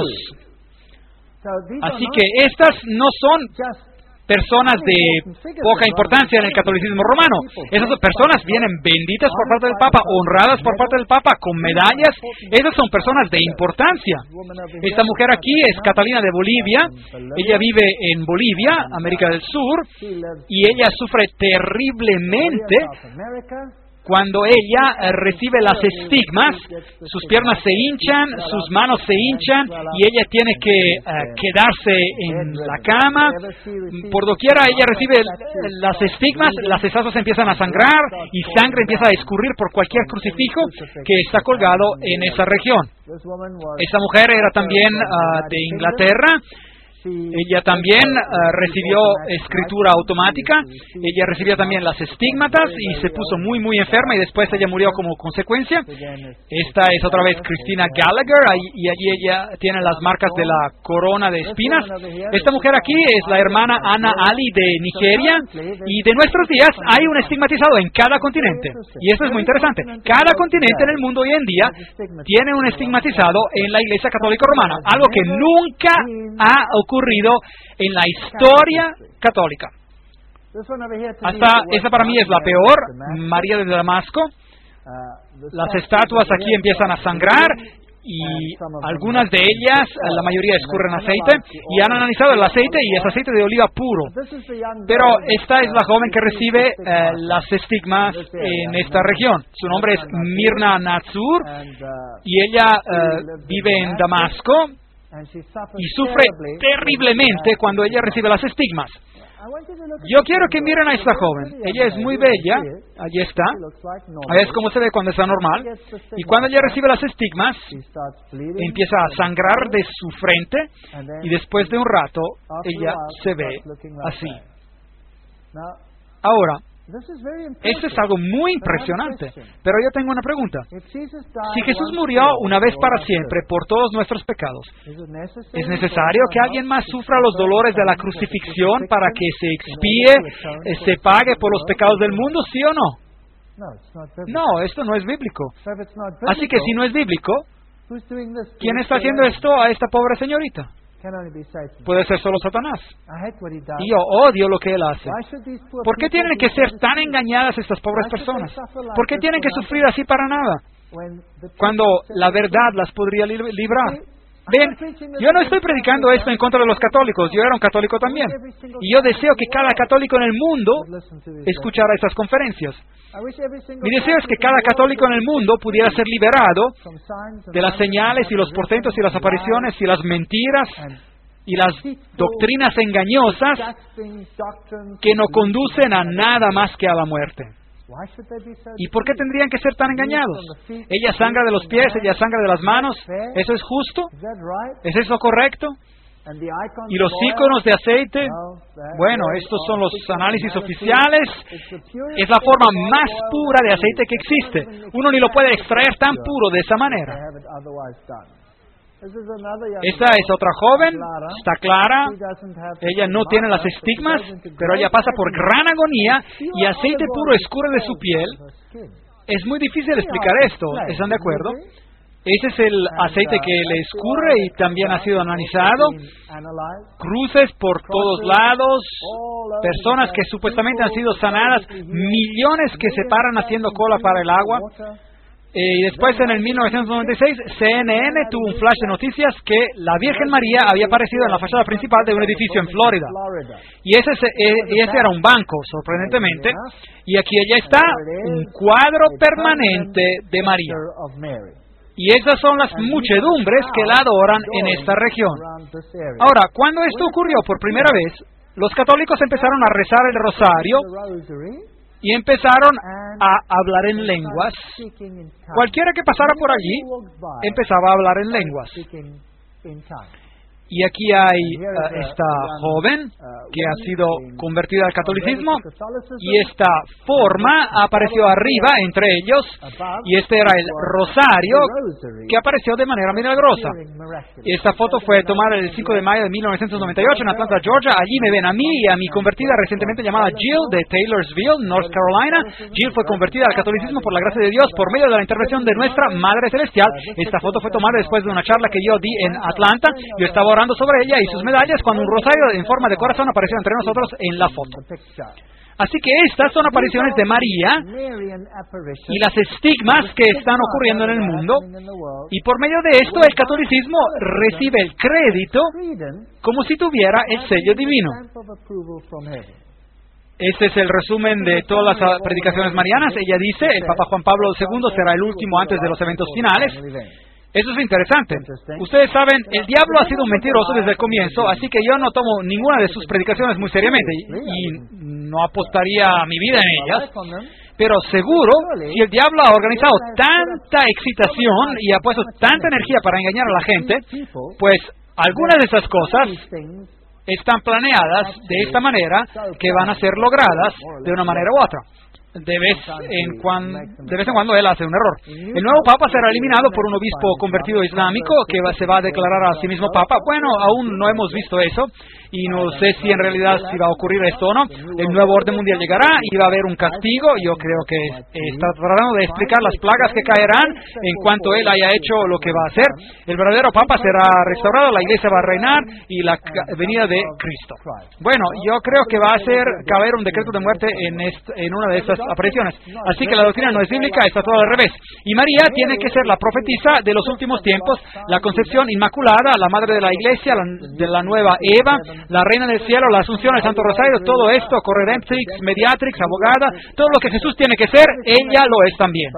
Así que estas no son personas de poca importancia en el catolicismo romano. Esas personas vienen benditas por parte del Papa, honradas por parte del Papa, con medallas. Esas son personas de importancia. Esta mujer aquí es Catalina de Bolivia. Ella vive en Bolivia, América del Sur, y ella sufre terriblemente cuando ella recibe las estigmas. Sus piernas se hinchan, sus manos se hinchan, y ella tiene que quedarse en la cama. Por doquiera ella recibe las estigmas, las estatuas empiezan a sangrar, y sangre empieza a escurrir por cualquier crucifijo que está colgado en esa región. Esta mujer era también de Inglaterra. Ella también recibió escritura automática, ella recibió también las estigmatas y se puso muy muy enferma, y después ella murió como consecuencia. Esta es otra vez Christina Gallagher, y allí ella tiene las marcas de la corona de espinas. Esta mujer aquí es la hermana Ana Ali de Nigeria, y de nuestros días hay un estigmatizado en cada continente, y esto es muy interesante. Cada continente en el mundo hoy en día tiene un estigmatizado en la Iglesia Católica Romana, algo que nunca ha ocurrido en la historia católica. Esta para mí es la peor, María de Damasco. Las estatuas aquí empiezan a sangrar, y algunas de ellas, la mayoría escurren aceite, y han analizado el aceite, y es aceite de oliva puro. Pero esta es la joven que recibe las estigmas en esta región. Su nombre es Mirna Natsur, y ella vive en Damasco, y sufre terriblemente cuando ella recibe las estigmas. Yo quiero que miren a esta joven. Ella es muy bella. Allí está. Ahí es como se ve cuando está normal. Y cuando ella recibe las estigmas, empieza a sangrar de su frente y después de un rato ella se ve así. Ahora, esto es algo muy impresionante, pero yo tengo una pregunta. Si Jesús murió una vez para siempre por todos nuestros pecados, ¿es necesario que alguien más sufra los dolores de la crucifixión para que se expíe, se pague por los pecados del mundo, sí o no? No, esto no es bíblico. Así que si no es bíblico, ¿quién está haciendo esto a esta pobre señorita? Puede ser solo Satanás. Y yo odio lo que él hace. ¿Por qué tienen que ser tan engañadas estas pobres personas? ¿Por qué tienen que sufrir así para nada? Cuando la verdad las podría librar. Ven, yo no estoy predicando esto en contra de los católicos, yo era un católico también. Y yo deseo que cada católico en el mundo escuchara estas conferencias. Mi deseo es que cada católico en el mundo pudiera ser liberado de las señales y los portentos y las apariciones y las mentiras y las doctrinas engañosas que no conducen a nada más que a la muerte. ¿Y por qué tendrían que ser tan engañados? Ella sangra de los pies, ella sangra de las manos. ¿Eso es justo? ¿Es eso correcto? ¿Y los íconos de aceite? Bueno, estos son los análisis oficiales. Es la forma más pura de aceite que existe. Uno ni lo puede extraer tan puro de esa manera. Esta es otra joven, está clara, ella no tiene las estigmas, pero ella pasa por gran agonía y aceite puro escurre de su piel. Es muy difícil explicar esto, ¿están de acuerdo? Ese es el aceite que le escurre y también ha sido analizado. Cruces por todos lados, personas que supuestamente han sido sanadas, millones que se paran haciendo cola para el agua. Y después, en el 1996, CNN tuvo un flash de noticias que la Virgen María había aparecido en la fachada principal de un edificio en Florida. Y ese era un banco, sorprendentemente. Y aquí ella está, un cuadro permanente de María. Y esas son las muchedumbres que la adoran en esta región. Ahora, cuando esto ocurrió por primera vez, los católicos empezaron a rezar el rosario y empezaron a hablar en lenguas. Cualquiera que pasara por allí empezaba a hablar en lenguas. Y aquí hay esta joven que ha sido convertida al catolicismo y esta forma apareció arriba entre ellos y este era el rosario que apareció de manera milagrosa. Y esta foto fue tomada el 5 de mayo de 1998 en Atlanta, Georgia. Allí me ven a mí y a mi convertida recientemente llamada Jill de Taylorsville, North Carolina. Jill fue convertida al catolicismo por la gracia de Dios por medio de la intervención de nuestra Madre Celestial. Esta foto fue tomada después de una charla que yo di en Atlanta. Yo estaba orando sobre ella y sus medallas cuando un rosario en forma de corazón apareció entre nosotros en la foto. Así que estas son apariciones de María y las estigmas que están ocurriendo en el mundo, y por medio de esto el catolicismo recibe el crédito como si tuviera el sello divino. Este es el resumen de todas las predicaciones marianas. Ella dice, el Papa Juan Pablo II será el último antes de los eventos finales. Eso es interesante. Ustedes saben, el diablo ha sido un mentiroso desde el comienzo, así que yo no tomo ninguna de sus predicaciones muy seriamente y no apostaría mi vida en ellas. Pero seguro, si el diablo ha organizado tanta excitación y ha puesto tanta energía para engañar a la gente, pues algunas de esas cosas están planeadas de esta manera que van a ser logradas de una manera u otra. De vez en cuando él hace un error. El nuevo papa será eliminado por un obispo convertido islámico que se va a declarar a sí mismo papa. Bueno, aún no hemos visto eso y no sé si en realidad si va a ocurrir esto o no. El nuevo orden mundial llegará y va a haber un castigo. Yo creo que está tratando de explicar las plagas que caerán en cuanto él haya hecho lo que va a hacer. El verdadero papa será restaurado, la iglesia va a reinar y la venida de Cristo. Bueno, yo creo que va a caber un decreto de muerte en una de estas apariciones. Así que la doctrina no es bíblica, está todo al revés. Y María tiene que ser la profetisa de los últimos tiempos, la concepción inmaculada, la madre de la iglesia, de la nueva Eva, la reina del cielo, la asunción del Santo Rosario, todo esto, corredemptrix, mediatrix, abogada, todo lo que Jesús tiene que ser, ella lo es también.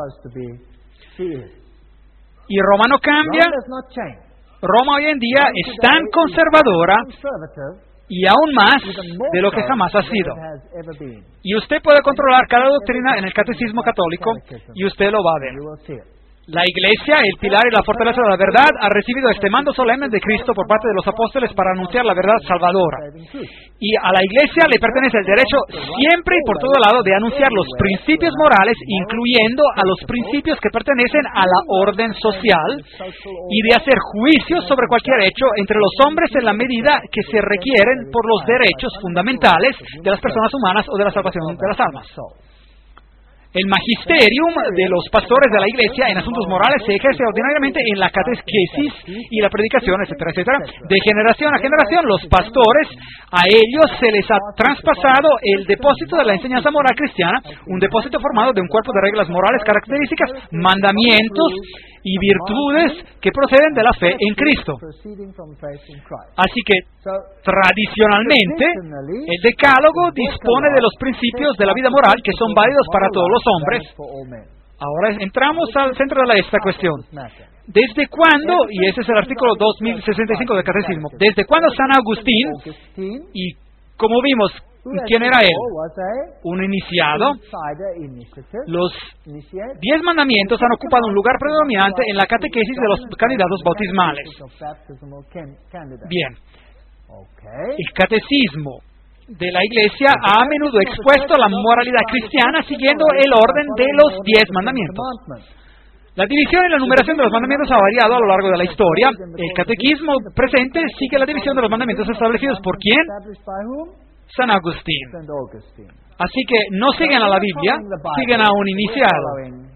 Y Roma no cambia. Roma hoy en día es tan conservadora y aún más de lo que jamás ha sido. Y usted puede controlar cada doctrina en el Catecismo Católico y usted lo va a ver. La Iglesia, el pilar y la fortaleza de la verdad, ha recibido este mando solemne de Cristo por parte de los apóstoles para anunciar la verdad salvadora. Y a la Iglesia le pertenece el derecho siempre y por todo lado de anunciar los principios morales, incluyendo a los principios que pertenecen a la orden social, y de hacer juicios sobre cualquier hecho entre los hombres en la medida que se requieren por los derechos fundamentales de las personas humanas o de la salvación de las almas. El magisterium de los pastores de la Iglesia en asuntos morales se ejerce ordinariamente en la catequesis y la predicación, etcétera, etcétera. De generación a generación, los pastores, a ellos se les ha traspasado el depósito de la enseñanza moral cristiana, un depósito formado de un cuerpo de reglas morales características, mandamientos y virtudes que proceden de la fe en Cristo. Así que, tradicionalmente, el Decálogo dispone de los principios de la vida moral que son válidos para todos los hombres. Ahora entramos al centro de esta cuestión. ¿Desde cuándo, y ese es el artículo 2065 del Catecismo, desde cuándo San Agustín, y como vimos, ¿quién era él? Un iniciado. Los 10 mandamientos han ocupado un lugar predominante en la catequesis de los candidatos bautismales. Bien. El catecismo de la Iglesia ha a menudo expuesto la moralidad cristiana siguiendo el orden de los 10 mandamientos. La división y la numeración de los mandamientos ha variado a lo largo de la historia. El catequismo presente sigue la división de los mandamientos establecidos por ¿quién? San Agustín. Así que no siguen a la Biblia, siguen a un iniciado.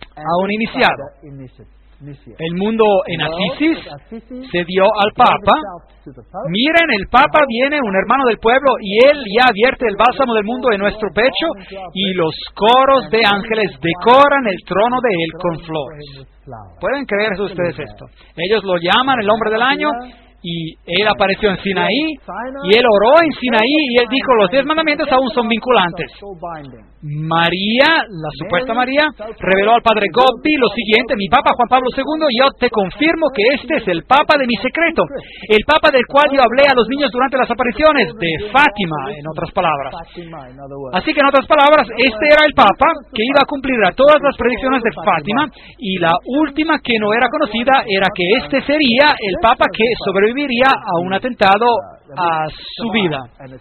El mundo en Asís se dio al Papa. Miren, el Papa viene, un hermano del pueblo, y él ya vierte el bálsamo del mundo en nuestro pecho, y los coros de ángeles decoran el trono de él con flores. ¿Pueden creerse ustedes esto? Ellos lo llaman el hombre del año, y él apareció en Sinaí, y él oró en Sinaí, y él dijo, los 10 mandamientos aún son vinculantes. María, la supuesta María, reveló al padre Gobbi lo siguiente: mi Papa Juan Pablo II, yo te confirmo que este es el Papa de mi secreto, el Papa del cual yo hablé a los niños durante las apariciones, de Fátima, en otras palabras. Así que en otras palabras, este era el Papa que iba a cumplir a todas las predicciones de Fátima, y la última que no era conocida era que este sería el Papa que sobreviviría a un atentado a su vida.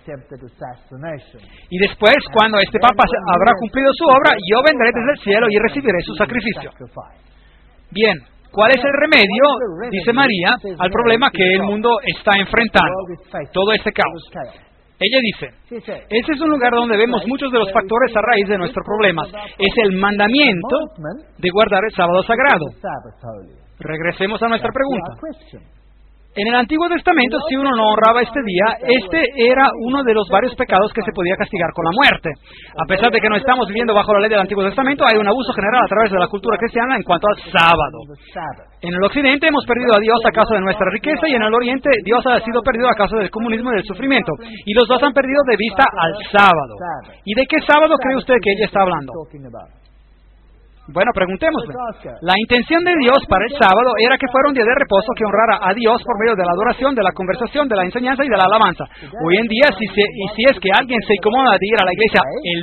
Y después, cuando este Papa habrá cumplido su obra, yo vendré desde el cielo y recibiré su sacrificio. Bien, ¿cuál es el remedio, dice María, al problema que el mundo está enfrentando? Todo este caos. Ella dice, ese es un lugar donde vemos muchos de los factores a raíz de nuestros problemas. Es el mandamiento de guardar el sábado sagrado. Regresemos a nuestra pregunta. En el Antiguo Testamento, si uno no honraba este día, este era uno de los varios pecados que se podía castigar con la muerte. A pesar de que no estamos viviendo bajo la ley del Antiguo Testamento, hay un abuso general a través de la cultura cristiana en cuanto al sábado. En el Occidente hemos perdido a Dios a causa de nuestra riqueza, y en el Oriente Dios ha sido perdido a causa del comunismo y del sufrimiento. Y los dos han perdido de vista al sábado. ¿Y de qué sábado cree usted que ella está hablando? Bueno, preguntémosle. La intención de Dios para el sábado era que fuera un día de reposo que honrara a Dios por medio de la adoración, de la conversación, de la enseñanza y de la alabanza. Hoy en día, si es que alguien se incomoda de ir a la iglesia el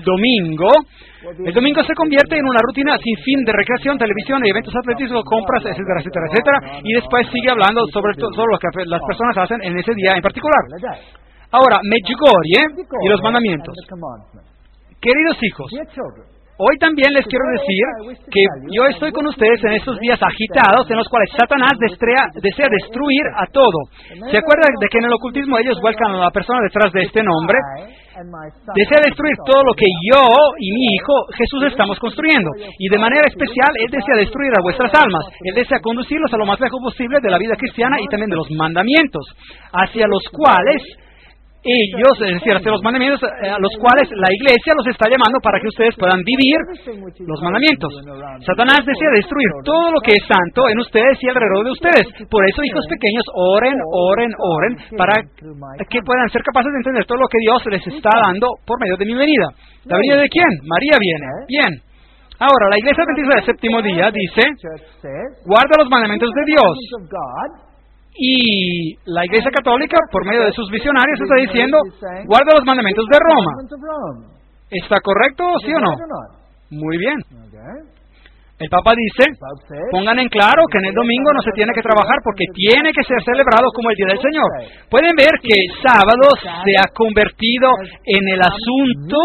domingo se convierte en una rutina sin fin de recreación, televisión, eventos atléticos, compras, etcétera, etcétera, etcétera, y después sigue hablando sobre todo lo que las personas hacen en ese día en particular. Ahora, Medjugorje y los mandamientos. Queridos hijos, hoy también les quiero decir que yo estoy con ustedes en estos días agitados en los cuales Satanás desea destruir a todo. ¿Se acuerdan de que en el ocultismo ellos vuelcan a la persona detrás de este nombre? Desea destruir todo lo que yo y mi hijo Jesús estamos construyendo. Y de manera especial, Él desea destruir a vuestras almas. Él desea conducirlos a lo más lejos posible de la vida cristiana y también de los mandamientos, hacia los cuales ellos, es decir, hacia los mandamientos a los cuales la Iglesia los está llamando para que ustedes puedan vivir los mandamientos. Satanás desea destruir todo lo que es santo en ustedes y alrededor de ustedes. Por eso, hijos pequeños, oren, para que puedan ser capaces de entender todo lo que Dios les está dando por medio de mi venida. ¿La venida de quién? María viene. Bien. Ahora, la Iglesia Adventista del Séptimo Día dice, guarda los mandamientos de Dios. Y la Iglesia Católica, por medio de sus visionarios, está diciendo, guarda los mandamientos de Roma. ¿Está correcto, sí o no? Muy bien. El Papa dice, pongan en claro que en el domingo no se tiene que trabajar porque tiene que ser celebrado como el Día del Señor. Pueden ver que el sábado se ha convertido en el asunto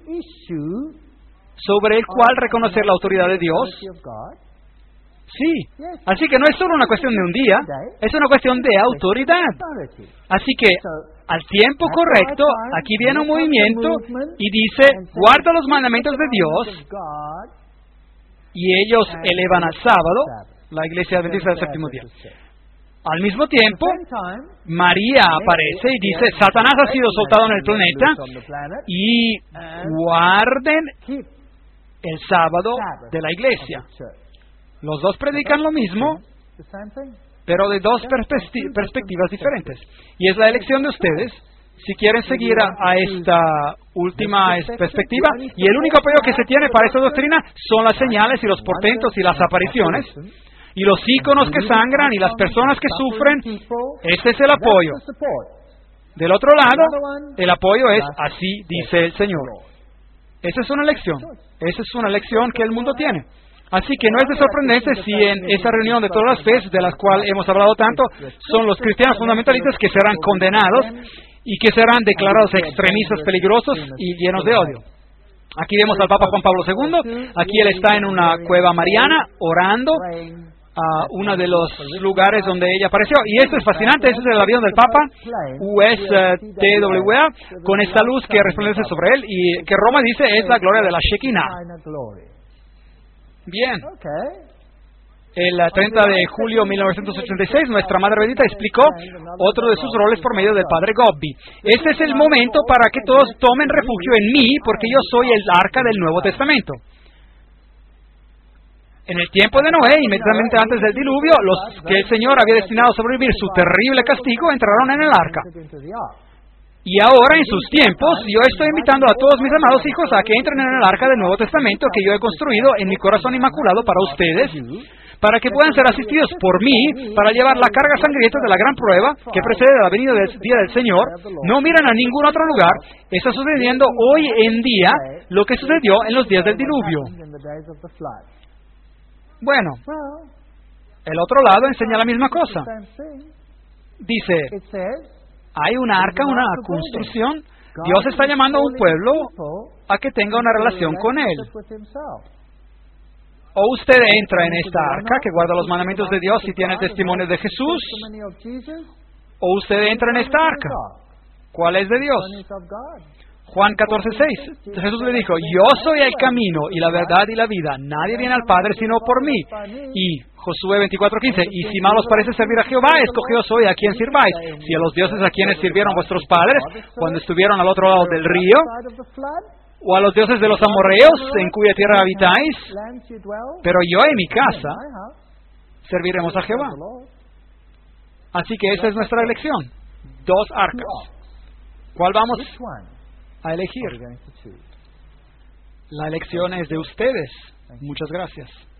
sobre el cual reconocer la autoridad de Dios. Sí, así que no es solo una cuestión de un día, es una cuestión de autoridad. Así que, al tiempo correcto, aquí viene un movimiento y dice, guarda los mandamientos de Dios, y ellos elevan al sábado la Iglesia Adventista del Séptimo Día. Al mismo tiempo, María aparece y dice, Satanás ha sido soltado en el planeta y guarden el sábado de la Iglesia. Los dos predican lo mismo, pero de dos perspectivas diferentes. Y es la elección de ustedes si quieren seguir a esta última perspectiva. Y el único apoyo que se tiene para esta doctrina son las señales y los portentos y las apariciones. Y los íconos que sangran y las personas que sufren. Ese es el apoyo. Del otro lado, el apoyo es así dice el Señor. Esa es una elección. Esa es una elección que el mundo tiene. Así que no es de sorprenderse si en esa reunión de todas las fes, de las cuales hemos hablado tanto, son los cristianos fundamentalistas que serán condenados y que serán declarados extremistas peligrosos y llenos de odio. Aquí vemos al Papa Juan Pablo II, aquí él está en una cueva mariana orando a uno de los lugares donde ella apareció. Y esto es fascinante, ese es el avión del Papa, USTWA, con esta luz que resplandece sobre él y que Roma dice es la gloria de la Shekinah. Bien. El 30 de julio de 1986, nuestra Madre Bendita explicó otro de sus roles por medio del Padre Gobbi. Este es el momento para que todos tomen refugio en mí, porque yo soy el arca del Nuevo Testamento. En el tiempo de Noé, inmediatamente antes del diluvio, los que el Señor había destinado a sobrevivir su terrible castigo entraron en el arca. Y ahora, en sus tiempos, yo estoy invitando a todos mis amados hijos a que entren en el arca del Nuevo Testamento que yo he construido en mi corazón inmaculado para ustedes, para que puedan ser asistidos por mí, para llevar la carga sangrienta de la gran prueba que precede la venida del día del Señor. No miran a ningún otro lugar. Está sucediendo hoy en día lo que sucedió en los días del diluvio. Bueno, el otro lado enseña la misma cosa. Dice, hay un arca, una construcción. Dios está llamando a un pueblo a que tenga una relación con Él. O usted entra en esta arca que guarda los mandamientos de Dios y tiene el testimonio de Jesús, o usted entra en esta arca. ¿Cuál es de Dios? Juan 14:6. Jesús le dijo, yo soy el camino y la verdad y la vida. Nadie viene al Padre sino por mí. Y Josué 24:15. Y si mal os parece servir a Jehová, escogeos hoy a quien sirváis. Si a los dioses a quienes sirvieron vuestros padres cuando estuvieron al otro lado del río, o a los dioses de los amorreos en cuya tierra habitáis, pero yo y mi casa serviremos a Jehová. Así que esa es nuestra elección. Dos arcas. ¿Cuál vamos a elegir? La elección es de ustedes. Muchas gracias.